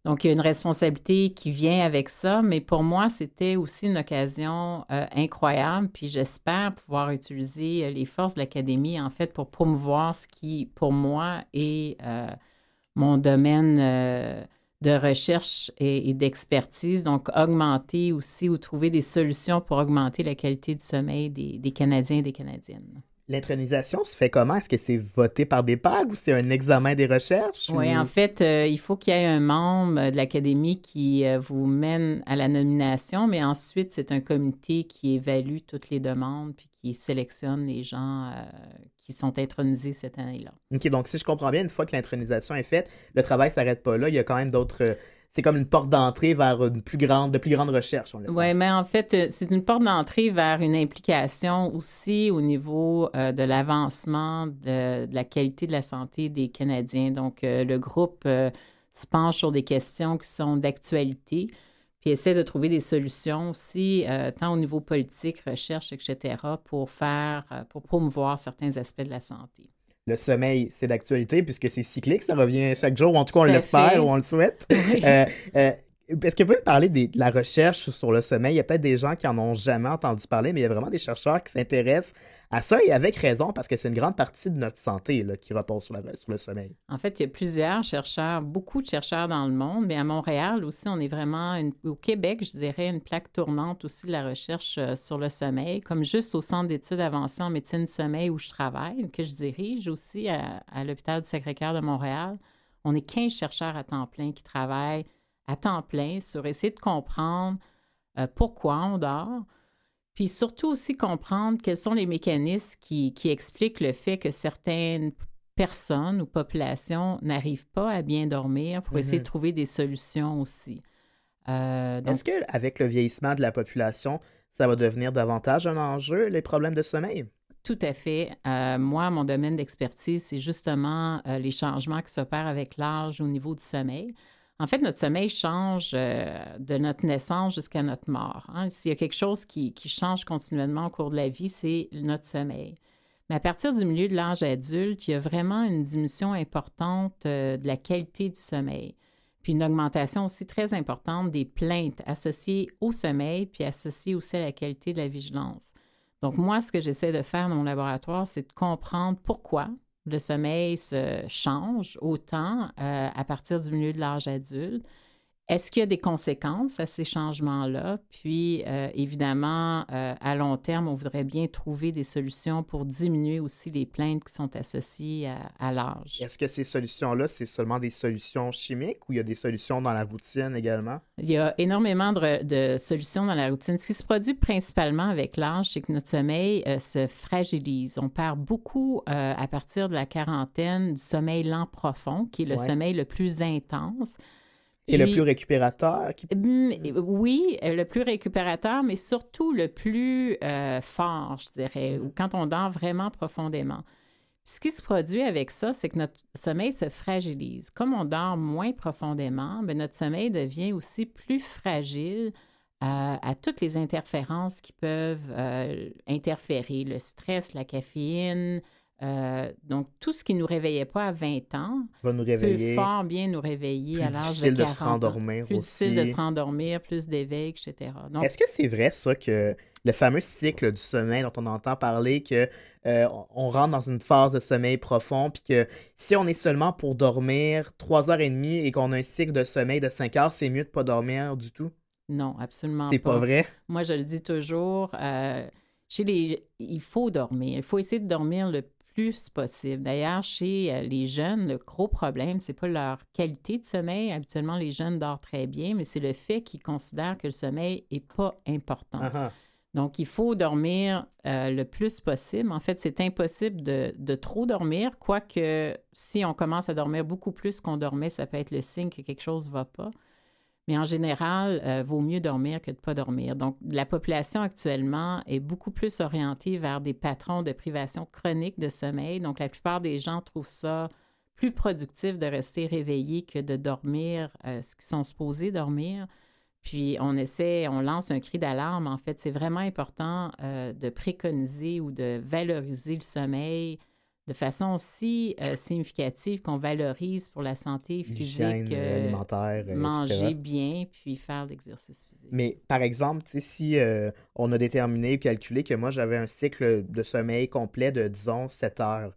S8: Donc, il y a une responsabilité qui vient avec ça, mais pour moi, c'était aussi une occasion euh, incroyable. Puis j'espère pouvoir utiliser les forces de l'Académie, en fait, pour promouvoir ce qui, pour moi, est euh, mon domaine euh, de recherche et, et d'expertise. Donc, augmenter aussi ou trouver des solutions pour augmenter la qualité du sommeil des, des Canadiens et des Canadiennes.
S1: L'intronisation se fait comment? Est-ce que c'est voté par des pairs ou c'est un examen des recherches?
S8: Oui,
S1: ou...
S8: en fait, euh, il faut qu'il y ait un membre de l'Académie qui euh, vous mène à la nomination, mais ensuite, c'est un comité qui évalue toutes les demandes puis qui sélectionne les gens euh, qui sont intronisés cette année-là.
S1: OK, donc si je comprends bien, une fois que l'intronisation est faite, le travail ne s'arrête pas là. Il y a quand même d'autres... euh, C'est comme une porte d'entrée vers une plus grande, de plus grandes recherches, on l'espère.
S8: Oui, mais en fait, euh, c'est une porte d'entrée vers une implication aussi au niveau euh, de l'avancement de, de la qualité de la santé des Canadiens. Donc, euh, le groupe euh, se penche sur des questions qui sont d'actualité, puis essaie de trouver des solutions aussi, euh, tant au niveau politique, recherche, et cetera, pour faire, euh, pour promouvoir certains aspects de la santé.
S1: Le sommeil, c'est d'actualité puisque c'est cyclique, ça revient chaque jour, ou en tout cas on
S8: Tout à
S1: l'espère
S8: fait.
S1: ou on le souhaite.
S8: Oui.
S1: Euh, euh, est-ce que vous pouvez me parler des- de la recherche sur le sommeil? Il y a peut-être des gens qui en ont jamais entendu parler, mais il y a vraiment des chercheurs qui s'intéressent à ça et avec raison parce que c'est une grande partie de notre santé là, qui repose sur, la- sur le sommeil.
S8: En fait, il y a plusieurs chercheurs, beaucoup de chercheurs dans le monde, mais à Montréal aussi, on est vraiment, une- au Québec, je dirais, une plaque tournante aussi de la recherche euh, sur le sommeil, comme juste au Centre d'études avancées en médecine du sommeil où je travaille, que je dirige aussi à, à l'hôpital du Sacré-Cœur de Montréal. On est quinze chercheurs à temps plein qui travaillent à temps plein sur essayer de comprendre euh, pourquoi on dort, puis surtout aussi comprendre quels sont les mécanismes qui, qui expliquent le fait que certaines personnes ou populations n'arrivent pas à bien dormir pour essayer
S1: Mhm.
S8: de trouver des solutions aussi. Euh, donc,
S1: Est-ce qu'avec le vieillissement de la population, ça va devenir davantage un enjeu, les problèmes de sommeil?
S8: tout à fait. Euh, moi, mon domaine d'expertise, c'est justement euh, les changements qui s'opèrent avec l'âge au niveau du sommeil. En fait, notre sommeil change euh, de notre naissance jusqu'à notre mort. Hein. S'il y a quelque chose qui, qui change continuellement au cours de la vie, c'est notre sommeil. Mais à partir du milieu de l'âge adulte, il y a vraiment une diminution importante euh, de la qualité du sommeil. Puis une augmentation aussi très importante des plaintes associées au sommeil, puis associées aussi à la qualité de la vigilance. Donc moi, ce que j'essaie de faire dans mon laboratoire, c'est de comprendre pourquoi le sommeil se change autant euh, à partir du milieu de l'âge adulte. Est-ce qu'il y a des conséquences à ces changements-là? Puis, euh, évidemment, euh, à long terme, on voudrait bien trouver des solutions pour diminuer aussi les plaintes qui sont associées à, à l'âge.
S1: Est-ce que ces solutions-là, c'est seulement des solutions chimiques ou il y a des solutions dans la routine également?
S8: Il y a énormément de, de solutions dans la routine. Ce qui se produit principalement avec l'âge, c'est que notre sommeil euh, se fragilise. On perd beaucoup euh, à partir de la quarantaine du sommeil lent profond, qui est le
S1: Ouais.
S8: sommeil le plus intense.
S1: Et le
S8: Puis-
S1: plus récupérateur? Qui...
S8: Hum, Oui, euh, le plus récupérateur, mais surtout le plus euh, fort, je dirais, ou quand on dort vraiment profondément. Ce qui se produit avec ça, c'est que notre sommeil se fragilise. Comme on dort moins profondément, bien, notre sommeil devient aussi plus fragile à, à toutes les interférences qui peuvent euh, interférer, le stress, la caféine. Euh, donc, tout ce qui ne nous réveillait pas à vingt ans
S1: va nous
S8: peut
S1: réveiller.
S8: fort bien nous réveiller
S1: Plus
S8: à l'âge de
S1: difficile de
S8: quarante
S1: se
S8: ans.
S1: rendormir
S8: Plus
S1: aussi.
S8: difficile de se rendormir, plus d'éveil, et cetera. Donc,
S1: Est-ce que c'est vrai, ça, que le fameux cycle du sommeil dont on entend parler, que euh, on rentre dans une phase de sommeil profond, puis que si on est seulement pour dormir trois heures et demie et qu'on a un cycle de sommeil de cinq heures, c'est mieux de pas dormir du tout?
S8: non, absolument
S1: C'est pas vrai?
S8: Moi, je le dis toujours, euh, chez les, il faut dormir. Il faut essayer de dormir le plus possible. D'ailleurs, chez euh, les jeunes, le gros problème, c'est pas leur qualité de sommeil. Habituellement, les jeunes dorment très bien, mais c'est le fait qu'ils considèrent que le sommeil est pas important.
S1: Ah ah.
S8: Donc, il faut dormir euh, le plus possible. En fait, c'est impossible de, de trop dormir, quoique si on commence à dormir beaucoup plus qu'on dormait, ça peut être le signe que quelque chose ne va pas. Mais en général, euh, vaut mieux dormir que de ne pas dormir. Donc, la population actuellement est beaucoup plus orientée vers des patrons de privation chronique de sommeil. Donc, la plupart des gens trouvent ça plus productif de rester réveillé que de dormir euh, ce qu'ils sont supposés dormir. Puis, on essaie, on lance un cri d'alarme. En fait, c'est vraiment important euh, de préconiser ou de valoriser le sommeil de façon aussi euh, significative qu'on valorise pour la santé
S1: L'hygiène
S8: physique,
S1: euh,
S8: euh,
S1: alimentaire, euh,
S8: manger
S1: et cetera.
S8: bien, puis faire de l'exercice physique.
S1: Mais par exemple, tu sais, si euh, on a déterminé ou calculé que moi j'avais un cycle de sommeil complet de, disons, sept heures,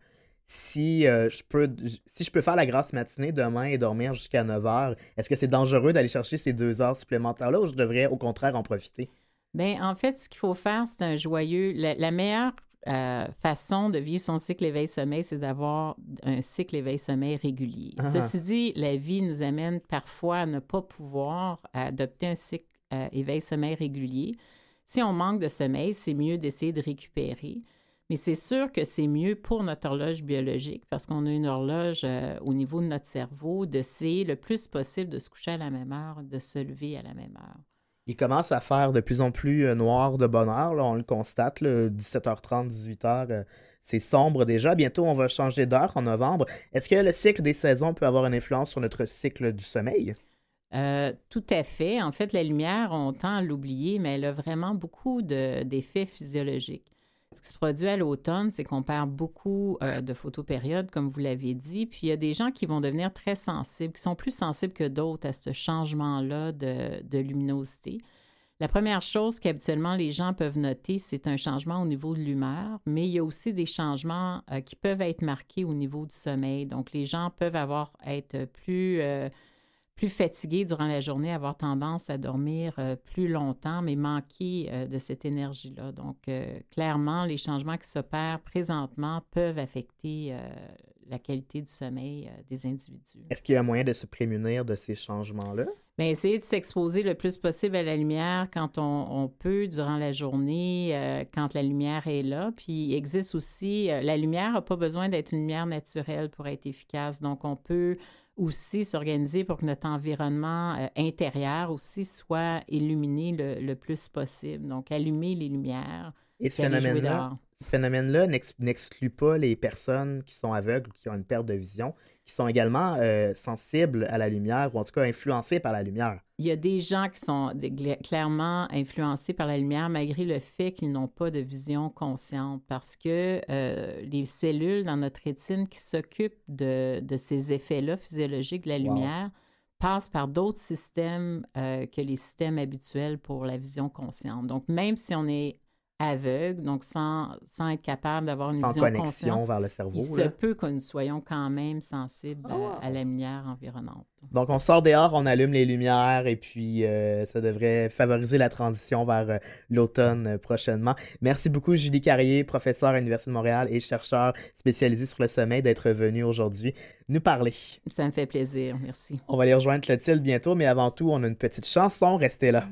S1: si, euh, je peux, si je peux faire la grasse matinée demain et dormir jusqu'à neuf heures, est-ce que c'est dangereux d'aller chercher ces deux heures supplémentaires-là ou je devrais au contraire en profiter?
S8: Bien, en fait, ce qu'il faut faire, c'est un joyeux... La, la meilleure euh, façon de vivre son cycle éveil-sommeil, c'est d'avoir un cycle éveil-sommeil régulier.
S1: Ah.
S8: Ceci dit, la vie nous amène parfois à ne pas pouvoir adopter un cycle euh, éveil-sommeil régulier. Si on manque de sommeil, c'est mieux d'essayer de récupérer. Mais c'est sûr que c'est mieux pour notre horloge biologique parce qu'on a une horloge euh, au niveau de notre cerveau d'essayer le plus possible de se coucher à la même heure, de se lever à la même heure.
S1: Il commence à faire de plus en plus euh, noir de bonne heure, là, on le constate, là, dix-sept heures trente, dix-huit heures, euh, c'est sombre déjà. Bientôt, on va changer d'heure en novembre. Est-ce que le cycle des saisons peut avoir une influence sur notre cycle du sommeil?
S8: Euh, tout à fait. En fait, la lumière, on tend à l'oublier, mais elle a vraiment beaucoup de- d'effets physiologiques. Ce qui se produit à l'automne, c'est qu'on perd beaucoup euh, de photopériodes, comme vous l'avez dit. Puis il y a des gens qui vont devenir très sensibles, qui sont plus sensibles que d'autres à ce changement-là de, de luminosité. La première chose qu'habituellement les gens peuvent noter, c'est un changement au niveau de l'humeur, mais il y a aussi des changements euh, qui peuvent être marqués au niveau du sommeil. Donc, les gens peuvent avoir être plus... euh, plus fatigués durant la journée, avoir tendance à dormir euh, plus longtemps, mais manquer euh, de cette énergie-là. Donc, euh, clairement, les changements qui s'opèrent présentement peuvent affecter euh, la qualité du sommeil euh, des individus.
S1: Est-ce qu'il y a un moyen de se prémunir de ces changements-là?
S8: Bien, essayer de s'exposer le plus possible à la lumière quand on, on peut durant la journée, euh, quand la lumière est là. Puis, il existe aussi, euh, la lumière n'a pas besoin d'être une lumière naturelle pour être efficace. Donc, on peut aussi s'organiser pour que notre environnement euh, intérieur aussi soit illuminé le, le plus possible. Donc, allumer les lumières.
S1: Et ce
S8: puis aller jouer
S1: phénomène-là,
S8: dehors.
S1: ce phénomène-là n'ex- n'exclut pas les personnes qui sont aveugles ou qui ont une perte de vision, qui sont également euh, sensibles à la lumière ou en tout cas influencées par la lumière.
S8: Il y a des gens qui sont des- gla- clairement influencés par la lumière malgré le fait qu'ils n'ont pas de vision consciente parce que euh, les cellules dans notre rétine qui s'occupent de, de ces effets-là physiologiques de la
S1: Wow.
S8: lumière passent par d'autres systèmes euh, que les systèmes habituels pour la vision consciente. Donc, même si on est aveugle, donc sans, sans être capable d'avoir une
S1: Sans
S8: vision
S1: connexion
S8: consciente,
S1: vers le cerveau.
S8: il se
S1: là.
S8: peut que nous soyons quand même sensibles
S1: Oh, wow.
S8: à, à la lumière environnante.
S1: Donc, on sort dehors, on allume les lumières et puis euh, ça devrait favoriser la transition vers euh, l'automne euh, prochainement. Merci beaucoup, Julie Carrier, professeure à l'Université de Montréal et chercheur spécialisé sur le sommeil, d'être venue aujourd'hui nous parler.
S8: Ça me fait plaisir. Merci.
S1: On va aller rejoindre Clotilde bientôt, mais avant tout, on a une petite chanson. Restez là.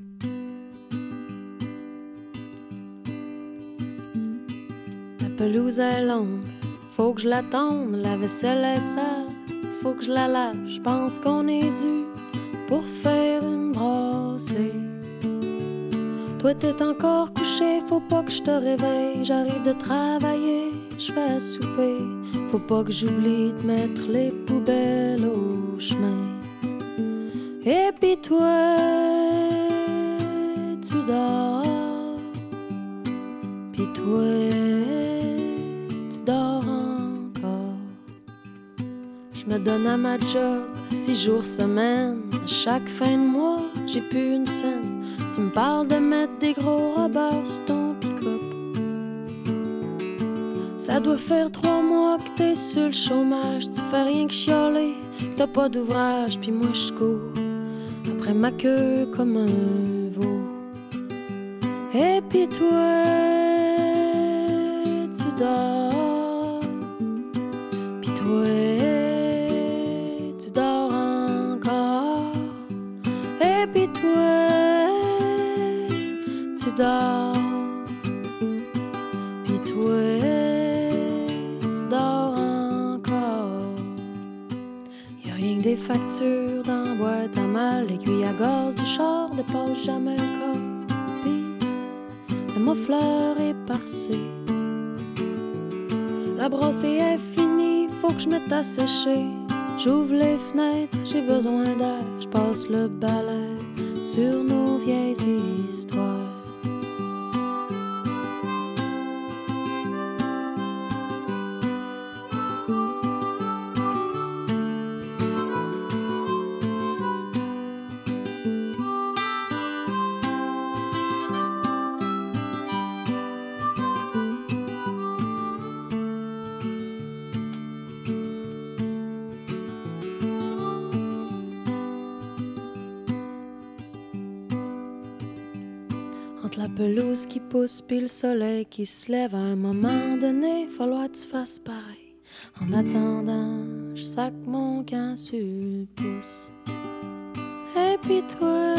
S5: La pelouse est longue, faut que je la tonde, la vaisselle est sale, faut que je la lave. Je pense qu'on est dû pour faire une brassée. Toi t'es encore couché, faut pas que je te réveille. J'arrive de travailler, je fais à souper. Faut pas que j'oublie de mettre les poubelles au chemin. Et puis toi, tu dors. Puis toi, tu dors encore. Je me donne à ma job, six jours semaine. À chaque fin de mois, j'ai plus une scène. Tu me parles de mettre des gros robbers sur ton pick-up. Ça doit faire trois mois que t'es sur le chômage. Tu fais rien que chialer, que t'as pas d'ouvrage. Puis moi je cours après ma queue comme un veau. Et puis toi, tu dors. Puis toi, tu dors encore. Et puis toi, tu dors. Puis toi, tu dors encore. Y'a rien que des factures dans la boîte à mal. L'aiguille à gaz du char dépasse jamais le corps. Puis le muffleur est parcé. La brossée est finie, faut que je mette à sécher. J'ouvre les fenêtres, j'ai besoin d'air. Je passe le balai sur nos vieilles histoires. pelouse qui pousse puis le soleil qui se lève. À un moment donné, falloir que tu fasses pareil. En attendant, je sac mon camp sur le pouce. Et puis toi,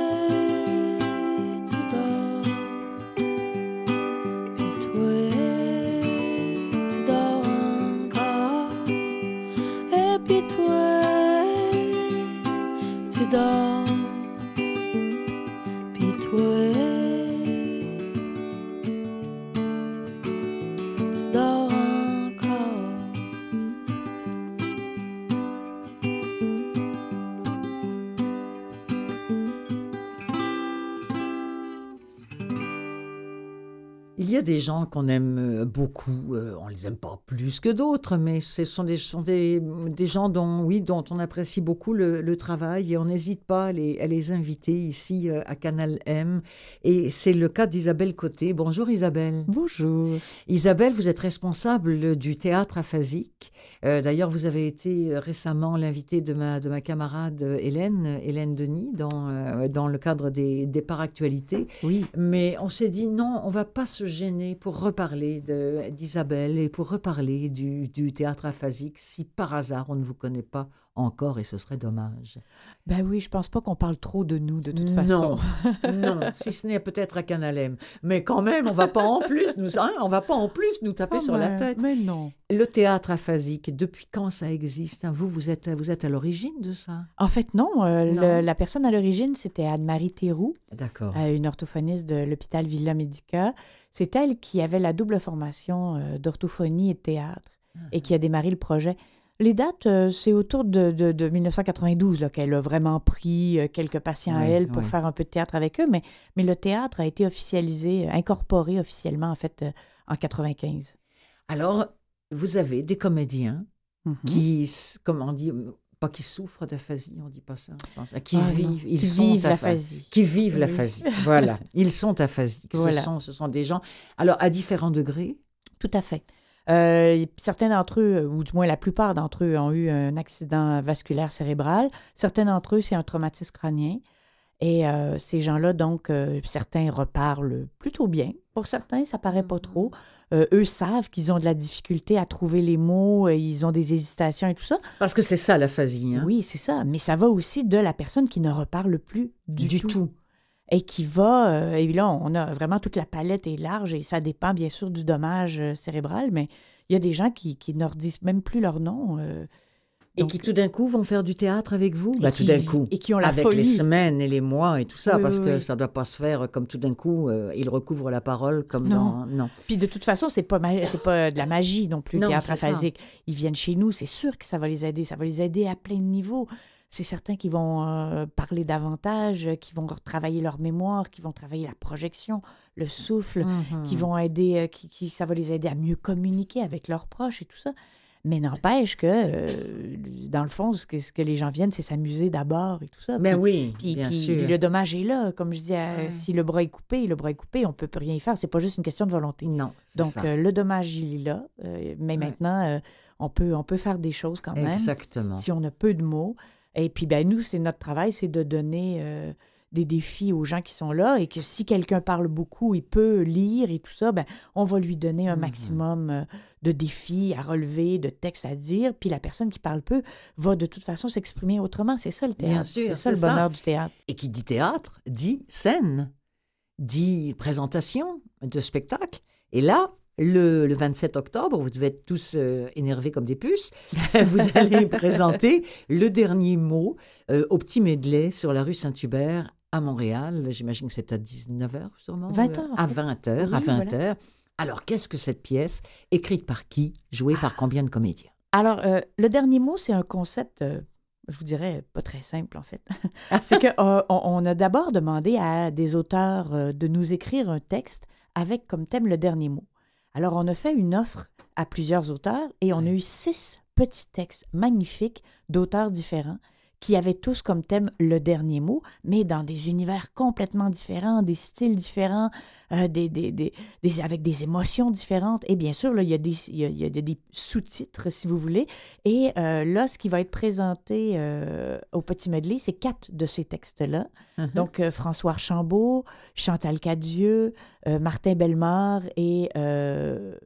S5: tu dors. Puis toi, tu dors encore. Et puis toi, tu dors. Puis toi, tu dors encore.
S3: Il y a des gens qu'on aime euh, beaucoup, euh, on les aime pas plus que d'autres, mais ce sont des, sont des, des gens dont, oui, dont on apprécie beaucoup le, le travail et on n'hésite pas à les, à les inviter ici euh, à Canal M. Et c'est le cas d'Isabelle Côté. Bonjour Isabelle.
S9: Bonjour.
S3: Isabelle, vous êtes responsable du théâtre aphasique. Euh, d'ailleurs, vous avez été récemment l'invitée de ma, de ma camarade Hélène, Hélène Denis, dans, euh, dans le cadre des, des Paractualités.
S9: Oui.
S3: Mais on s'est dit non, on ne va pas se gêner pour reparler de, d'Isabelle et pour reparler du, du théâtre aphasique si par hasard on ne vous connaît pas encore et ce serait dommage.
S9: Ben oui, je pense pas qu'on parle trop de nous de toute
S3: non,
S9: façon.
S3: non, si ce n'est peut-être à Canal M. Mais quand même, on va pas en plus nous, hein, on va pas en plus nous taper
S9: Oh,
S3: sur la
S9: mais-
S3: tête.
S9: Mais non.
S3: Le théâtre aphasique, depuis quand ça existe? Vous, vous êtes, vous êtes à l'origine de ça?
S9: En fait, non. euh,
S3: Non.
S9: le- la personne à l'origine, c'était Anne-Marie Théroux,
S3: D'accord.
S9: euh, une orthophoniste de l'hôpital Villa Medica. C'est elle qui avait la double formation euh, d'orthophonie et de théâtre et qui a démarré le projet. Les dates, euh, c'est autour de, de, de mille neuf cent quatre-vingt-douze là, qu'elle a vraiment pris euh, quelques patients à
S3: Oui,
S9: elle pour
S3: oui.
S9: faire un peu de théâtre avec eux, mais, mais le théâtre a été officialisé, euh, incorporé officiellement, en fait, euh, en quatre-vingt-quinze.
S3: Alors, vous avez des comédiens
S9: Mhm.
S3: qui, s- comment on dit, pas qui souffrent d'aphasie, on dit pas ça, je pense, qui
S9: Ah, non.
S3: vivent, ils
S9: Qui
S3: sont
S9: vivent
S3: apha-
S9: l'aphasie.
S3: qui vivent
S9: Oui.
S3: l'aphasie. Voilà, ils sont aphasiques.
S9: Voilà.
S3: Ce sont, ce sont des gens, alors à différents degrés.
S9: Tout à fait. Euh, certains d'entre eux, ou du moins la plupart d'entre eux, ont eu un accident vasculaire cérébral. Certains d'entre eux, c'est un traumatisme crânien. Et euh, ces gens-là, donc, euh, certains reparlent plutôt bien. Pour certains, ça paraît pas trop. Euh, eux savent qu'ils ont de la difficulté à trouver les mots, euh, ils ont des hésitations et tout ça.
S3: Parce que c'est ça l'aphasie. Hein?
S9: Oui, c'est ça. Mais ça va aussi de la personne qui ne reparle plus du,
S3: Du
S9: tout.
S3: tout.
S9: Et qui va, euh, et là, on a vraiment toute la palette est large et ça dépend bien sûr du dommage euh, cérébral, mais il y a des gens qui, qui ne redisent même plus leur nom. euh,
S3: Et
S9: donc-
S3: qui tout d'un coup vont faire du théâtre avec vous?
S9: Et
S3: Bah, tout
S9: qui-
S3: d'un coup.
S9: et qui ont la
S3: avec
S9: folie.
S3: les semaines et les mois et tout ça,
S9: Oui,
S3: parce
S9: oui,
S3: que
S9: oui.
S3: ça ne doit pas se faire comme tout d'un coup, euh, il recouvre la parole comme
S9: Non.
S3: dans... Non.
S9: Puis de toute façon, c'est pas ma- c'est pas de la magie non plus, le
S3: Non,
S9: théâtre
S3: c'est ça.
S9: aphasique. Ils viennent chez nous, c'est sûr que ça va les aider. Ça va les aider à plein de niveaux. C'est certain qu'ils vont euh, parler davantage, euh, qu'ils vont retravailler leur mémoire, qu'ils vont travailler la projection, le souffle,
S3: Mhm.
S9: qui vont aider, euh, qui, qui- ça va les aider à mieux communiquer avec leurs proches et tout ça. Mais n'empêche que, euh, dans le fond, ce que, ce que les gens viennent, c'est s'amuser d'abord et tout ça.
S3: Ben
S9: Puis-
S3: oui,
S9: Puis,
S3: bien
S9: puis
S3: sûr.
S9: le dommage est là. Comme je dis, euh,
S3: Ouais.
S9: si le bras est coupé, le bras est coupé, on ne peut plus rien y faire. C'est pas juste une question de volonté.
S3: Non, c'est
S9: Donc,
S3: ça.
S9: euh, le dommage, il est là. Euh, mais
S3: Ouais.
S9: maintenant, euh, on, peut, on peut faire des choses quand même,
S3: Exactement.
S9: si on a peu de mots. Et puis, ben, nous, c'est notre travail, c'est de donner euh, des défis aux gens qui sont là et que si quelqu'un parle beaucoup, il peut lire et tout ça, ben, on va lui donner un
S3: Mhm.
S9: maximum euh, de défis à relever, de textes à dire. Puis la personne qui parle peu va de toute façon s'exprimer autrement. C'est ça le
S3: Bien
S9: théâtre.
S3: sûr,
S9: c'est ça
S3: c'est
S9: le
S3: ça.
S9: bonheur du théâtre.
S3: Et qui dit théâtre, dit scène, dit présentation de spectacle. Et là, le, le vingt-sept octobre, vous devez être tous euh, énervés comme des puces, vous allez présenter le dernier mot euh, au petit medley sur la rue Saint-Hubert à Montréal. J'imagine que c'est à dix-neuf heures sûrement.
S9: vingt heures, en
S3: À
S9: fait.
S3: vingt heures,
S9: Oui,
S3: à vingt
S9: voilà.
S3: heures. Alors, qu'est-ce que cette pièce, écrite par qui, jouée par combien de comédiens?
S9: Alors, euh, le dernier mot, c'est un concept, euh, je vous dirais, pas très simple, en fait. C'est qu'on on a d'abord demandé à des auteurs euh, de nous écrire un texte avec comme thème le dernier mot. Alors, on a fait une offre à plusieurs auteurs et on a eu six petits textes magnifiques d'auteurs différents qui avaient tous comme thème le dernier mot, mais dans des univers complètement différents, des styles différents, euh, des, des, des, des, avec des émotions différentes. Et bien sûr, là, il y a des, il y a, il y a des sous-titres, si vous voulez. Et euh, là, ce qui va être présenté euh, au Petit Medley, c'est quatre de ces textes-là. Mm-hmm. Donc, euh, François Archambault, Chantal Cadieux, euh, Martin Bellemare et... Euh,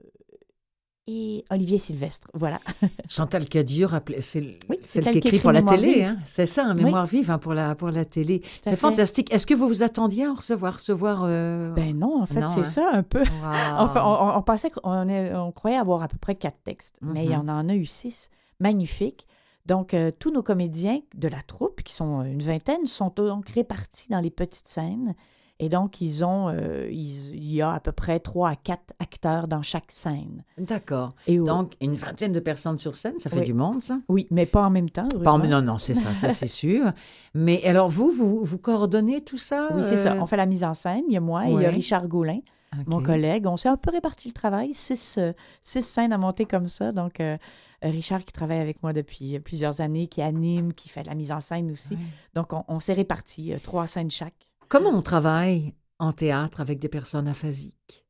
S9: et Olivier Sylvestre, voilà.
S10: Chantal Cadieux, c'est
S9: oui,
S10: celle qui écrit pour la télé, hein? C'est ça, un mémoire
S9: oui.
S10: vive hein, pour, la, pour la télé. C'est fantastique. Est-ce que vous vous attendiez à en recevoir? recevoir euh...
S9: Ben non, en fait,
S10: non,
S9: c'est
S10: hein?
S9: ça un peu.
S10: Wow.
S9: Enfin, on, on pensait qu'on est, on croyait avoir à peu près quatre textes, mm-hmm. mais il y en a eu six, magnifiques. Donc, euh, tous nos comédiens de la troupe, qui sont une vingtaine, sont donc répartis dans les petites scènes. Et donc, ils ont, euh, ils, il y a à peu près trois à quatre acteurs dans chaque scène.
S10: D'accord.
S9: Et
S10: donc, une vingtaine de personnes sur scène, ça fait
S9: oui.
S10: du monde, ça?
S9: Oui, mais pas en même temps.
S10: Pas en... Non, non, c'est ça, ça c'est sûr. Mais alors, vous, vous, vous coordonnez tout ça?
S9: Oui, c'est euh... ça. On fait la mise en scène. Il y a moi ouais. et il y a Richard Gaulin, okay. mon collègue. On s'est un peu réparti le travail. Six, euh, six scènes à monter comme ça. Donc, euh, Richard qui travaille avec moi depuis plusieurs années, qui anime, qui fait la mise en scène aussi. Ouais. Donc, on, on s'est répartis, euh, trois scènes chaque.
S10: Comment on travaille en théâtre avec des personnes aphasiques?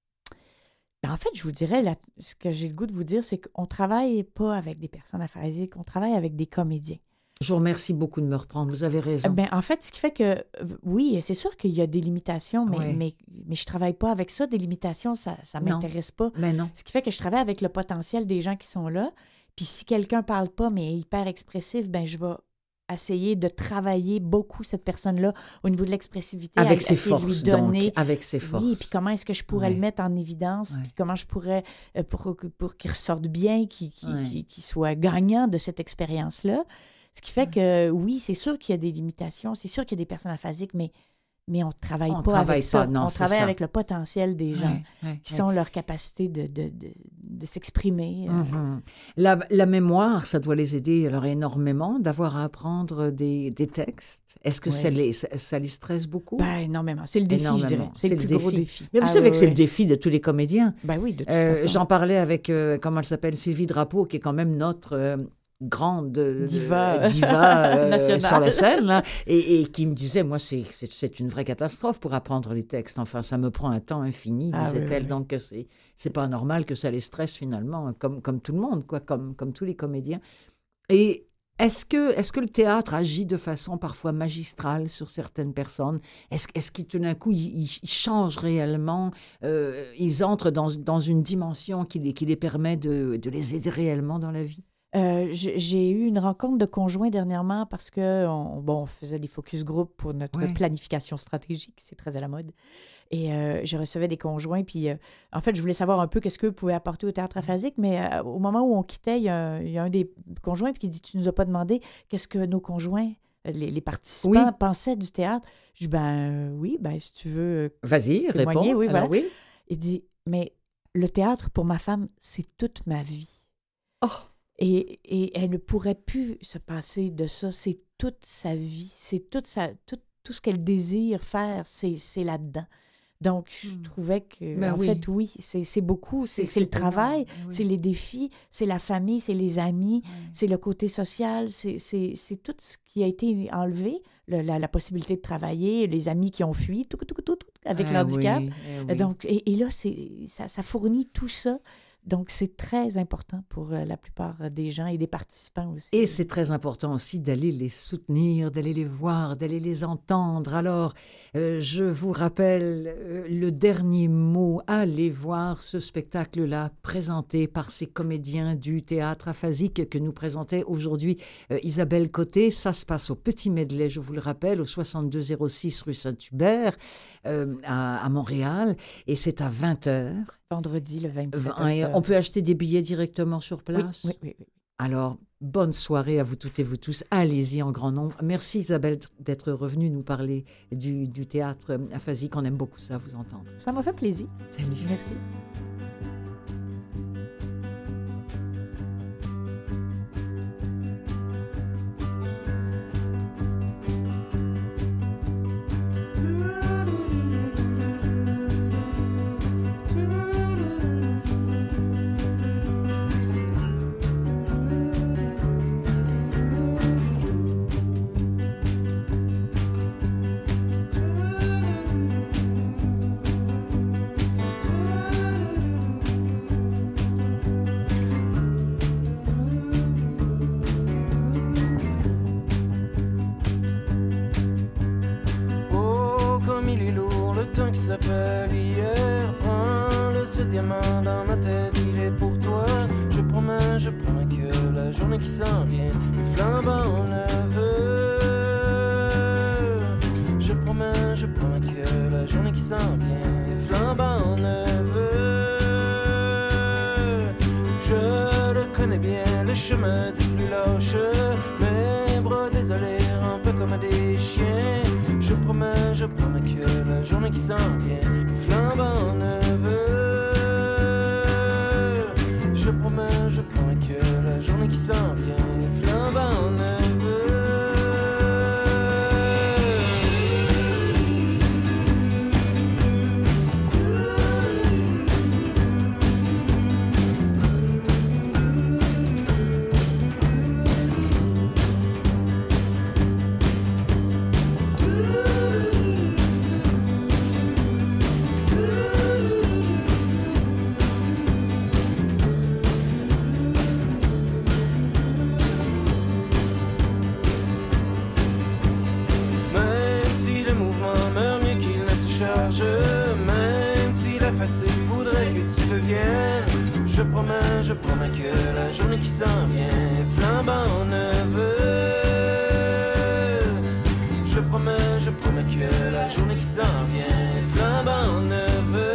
S9: Ben en fait, je vous dirais, la, ce que j'ai le goût de vous dire, c'est qu'on ne travaille pas avec des personnes aphasiques, on travaille avec des comédiens.
S10: Je vous remercie beaucoup de me reprendre, vous avez raison.
S9: Ben, en fait, ce qui fait que, oui, c'est sûr qu'il y a des limitations, mais, oui. mais, mais je ne travaille pas avec ça. Des limitations, ça ne m'intéresse pas.
S10: Mais non.
S9: Ce qui fait que je travaille avec le potentiel des gens qui sont là. Puis si quelqu'un ne parle pas, mais est hyper expressif, ben je vais essayer de travailler beaucoup cette personne-là au niveau de l'expressivité.
S10: Avec
S9: à,
S10: ses
S9: à
S10: forces,
S9: lui donner,
S10: donc. Avec ses forces.
S9: Oui, puis comment est-ce que je pourrais
S10: ouais.
S9: le mettre en évidence, ouais. puis comment je pourrais, euh, pour, pour qu'il ressorte bien, qu'il, qu'il, ouais. qu'il, qu'il soit gagnant de cette expérience-là. Ce qui fait ouais. que, oui, c'est sûr qu'il y a des limitations, c'est sûr qu'il y a des personnes aphasiques, mais... mais on ne travaille
S10: on
S9: pas
S10: travaille
S9: avec
S10: pas,
S9: ça.
S10: non,
S9: on travaille
S10: ça.
S9: avec le potentiel des gens,
S10: ouais, ouais,
S9: qui
S10: ouais.
S9: sont leur capacité de, de, de, de s'exprimer.
S10: Mm-hmm. La, la mémoire, ça doit les aider alors énormément d'avoir à apprendre des, des textes. Est-ce que ouais. ça, les, ça, ça les stresse beaucoup?
S9: Ben, énormément. C'est le défi, je dirais. C'est, c'est le plus défi. gros défi.
S10: Mais vous
S9: ah,
S10: savez
S9: ouais,
S10: que c'est
S9: ouais.
S10: le défi de tous les comédiens.
S9: Ben oui, de toute
S10: euh,
S9: façon.
S10: J'en parlais avec, euh, comment elle s'appelle, Sylvie Drapeau, qui est quand même notre... Euh, grande
S9: diva,
S10: de, diva euh, sur la scène, là, et, et qui me disait, moi, c'est, c'est, c'est une vraie catastrophe pour apprendre les textes. Enfin, ça me prend un temps infini,
S9: ah,
S10: disait-elle.
S9: Oui, oui.
S10: Donc, c'est, c'est pas normal que ça les stresse, finalement, comme, comme tout le monde, quoi, comme, comme tous les comédiens. Et est-ce que, est-ce que le théâtre agit de façon parfois magistrale sur certaines personnes? Est-ce, est-ce qu'ils, tout d'un coup, ils, ils changent réellement? euh, Ils entrent dans, dans une dimension qui les, qui les permet de, de les aider réellement dans la vie?
S9: Euh, j'ai eu une rencontre de conjoints dernièrement parce que on, bon, on faisait des focus group pour notre ouais. planification stratégique, c'est très à la mode. Et euh, je recevais des conjoints, puis euh, en fait, je voulais savoir un peu qu'est-ce qu'eux pouvaient apporter au théâtre aphasique, mais euh, au moment où on quittait, il y a, il y a un des conjoints qui dit « Tu nous as pas demandé qu'est-ce que nos conjoints, les, les participants, oui. pensaient du théâtre? » Je dis « Ben euh, oui, ben si tu veux
S10: Vas-y, réponds.
S9: Oui, voilà.
S10: Alors, oui.
S9: Il dit « Mais le théâtre, pour ma femme, c'est toute ma vie. »
S10: Oh!
S9: Et, et elle ne pourrait plus se passer de ça. C'est toute sa vie. C'est toute sa, tout, tout ce qu'elle désire faire, c'est, c'est là-dedans. Donc, je hmm. trouvais que, ben en oui. fait, oui, c'est, c'est beaucoup. C'est, c'est, c'est le travail, oui. c'est les défis, c'est la famille, c'est les amis, oui. c'est le côté social, c'est, c'est, c'est tout ce qui a été enlevé, le, la, la possibilité de travailler, les amis qui ont fui, tout, tout, tout, tout, avec ah, l'handicap. Oui. Eh oui. Donc, et, et là, c'est, ça, ça fournit tout ça. Donc, c'est très important pour euh, la plupart des gens et des participants aussi.
S10: Et c'est très important aussi d'aller les soutenir, d'aller les voir, d'aller les entendre. Alors, euh, je vous rappelle euh, le dernier mot. Allez voir ce spectacle-là présenté par ces comédiens du théâtre aphasique que nous présentait aujourd'hui euh, Isabelle Côté. Ça se passe au Petit Medley, je vous le rappelle, au soixante-deux zéro six rue Saint-Hubert euh, à, à Montréal. Et c'est à vingt heures.
S9: Vendredi, le vingt-sept
S10: octobre. On peut acheter des billets directement sur place?
S9: Oui, oui, oui.
S10: Alors, bonne soirée à vous toutes et vous tous. Allez-y en grand nombre. Merci Isabelle d'être revenue nous parler du, du théâtre aphasique. On aime beaucoup ça, vous entendre.
S9: Ça m'a fait plaisir.
S10: Salut.
S9: Merci.
S11: rappelle hier. Prends le seul diamant dans ma tête, il est pour toi. Je promets, je promets que la journée qui s'en vient est flambant neveu. Je promets, je promets que la journée qui s'en vient est flambant neveu. Je le connais bien, le chemin du plus lâche, mes bras désolés, un peu comme des chiens. Je promets, je promets que la journée qui s'en vient est flambant neveu. Je promets, je promets que la journée qui s'en vient est flambant neveu. Je promets, je promets que la journée qui s'en vient est flambant neveu. Je promets, je promets que la journée qui s'en vient est flambant neveu.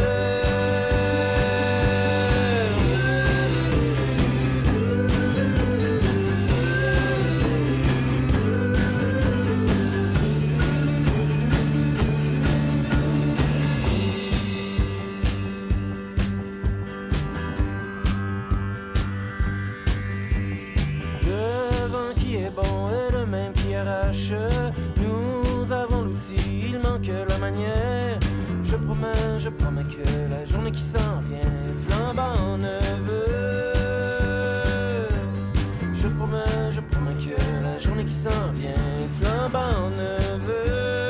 S11: Nous avons l'outil, il manque la manière. Je promets, je promets que la journée qui s'en vient est flambant neveu. Je promets, je promets que la journée qui s'en vient est flambant neveu.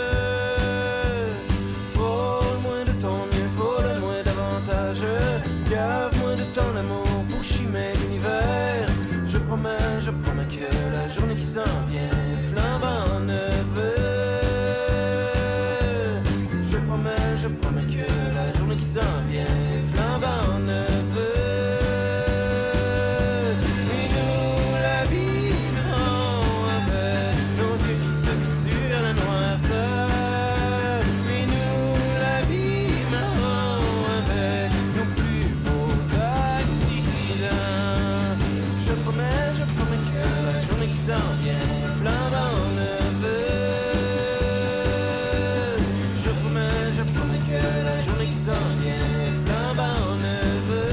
S11: Faut le moins de ton mieux, faut le moins davantage. Gave-moi de ton amour pour chimer l'univers. Je promets, je promets que la journée qui s'en vient est flambant neveu. Je promets, je promets que la journée qui s'en vient est flambant neveu. Et nous la vivrons avec nos yeux qui s'habituent à la noirceur. Et nous la vivrons avec nos plus beaux accidents. Je promets, je promets que la journée qui s'en vient est flambant neveu. Je promets, je promets que la journée qui s'en vient est flambant neveu.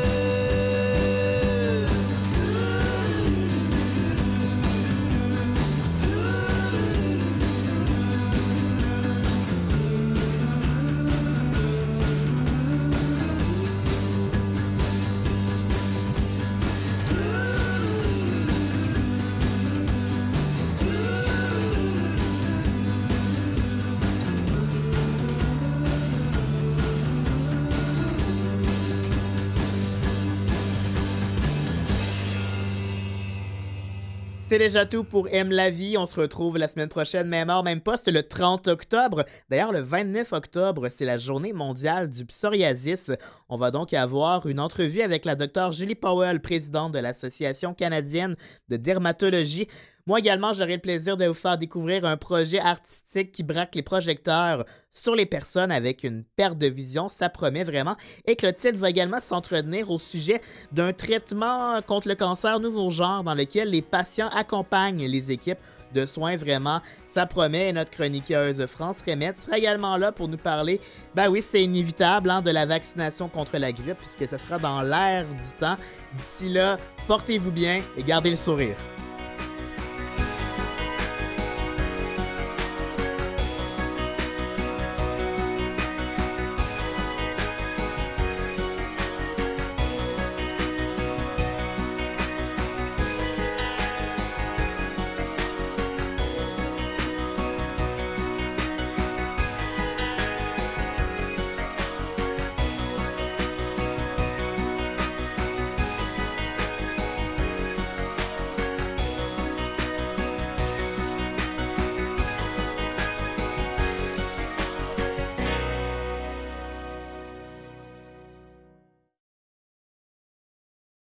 S1: C'est déjà tout pour Aime la vie. On se retrouve la semaine prochaine, même heure, même poste, le trente octobre. D'ailleurs, le vingt-neuf octobre, c'est la journée mondiale du psoriasis. On va donc avoir une entrevue avec la docteure Julie Powell, présidente de l'Association canadienne de dermatologie. Moi également, j'aurai le plaisir de vous faire découvrir un projet artistique qui braque les projecteurs sur les personnes avec une perte de vision. Ça promet vraiment. Et Clotilde va également s'entretenir au sujet d'un traitement contre le cancer nouveau genre dans lequel les patients accompagnent les équipes de soins. Vraiment, ça promet. Et notre chroniqueuse France Remette sera également là pour nous parler, ben oui, c'est inévitable, hein, de la vaccination contre la grippe puisque ça sera dans l'air du temps. D'ici là, portez-vous bien et gardez le sourire.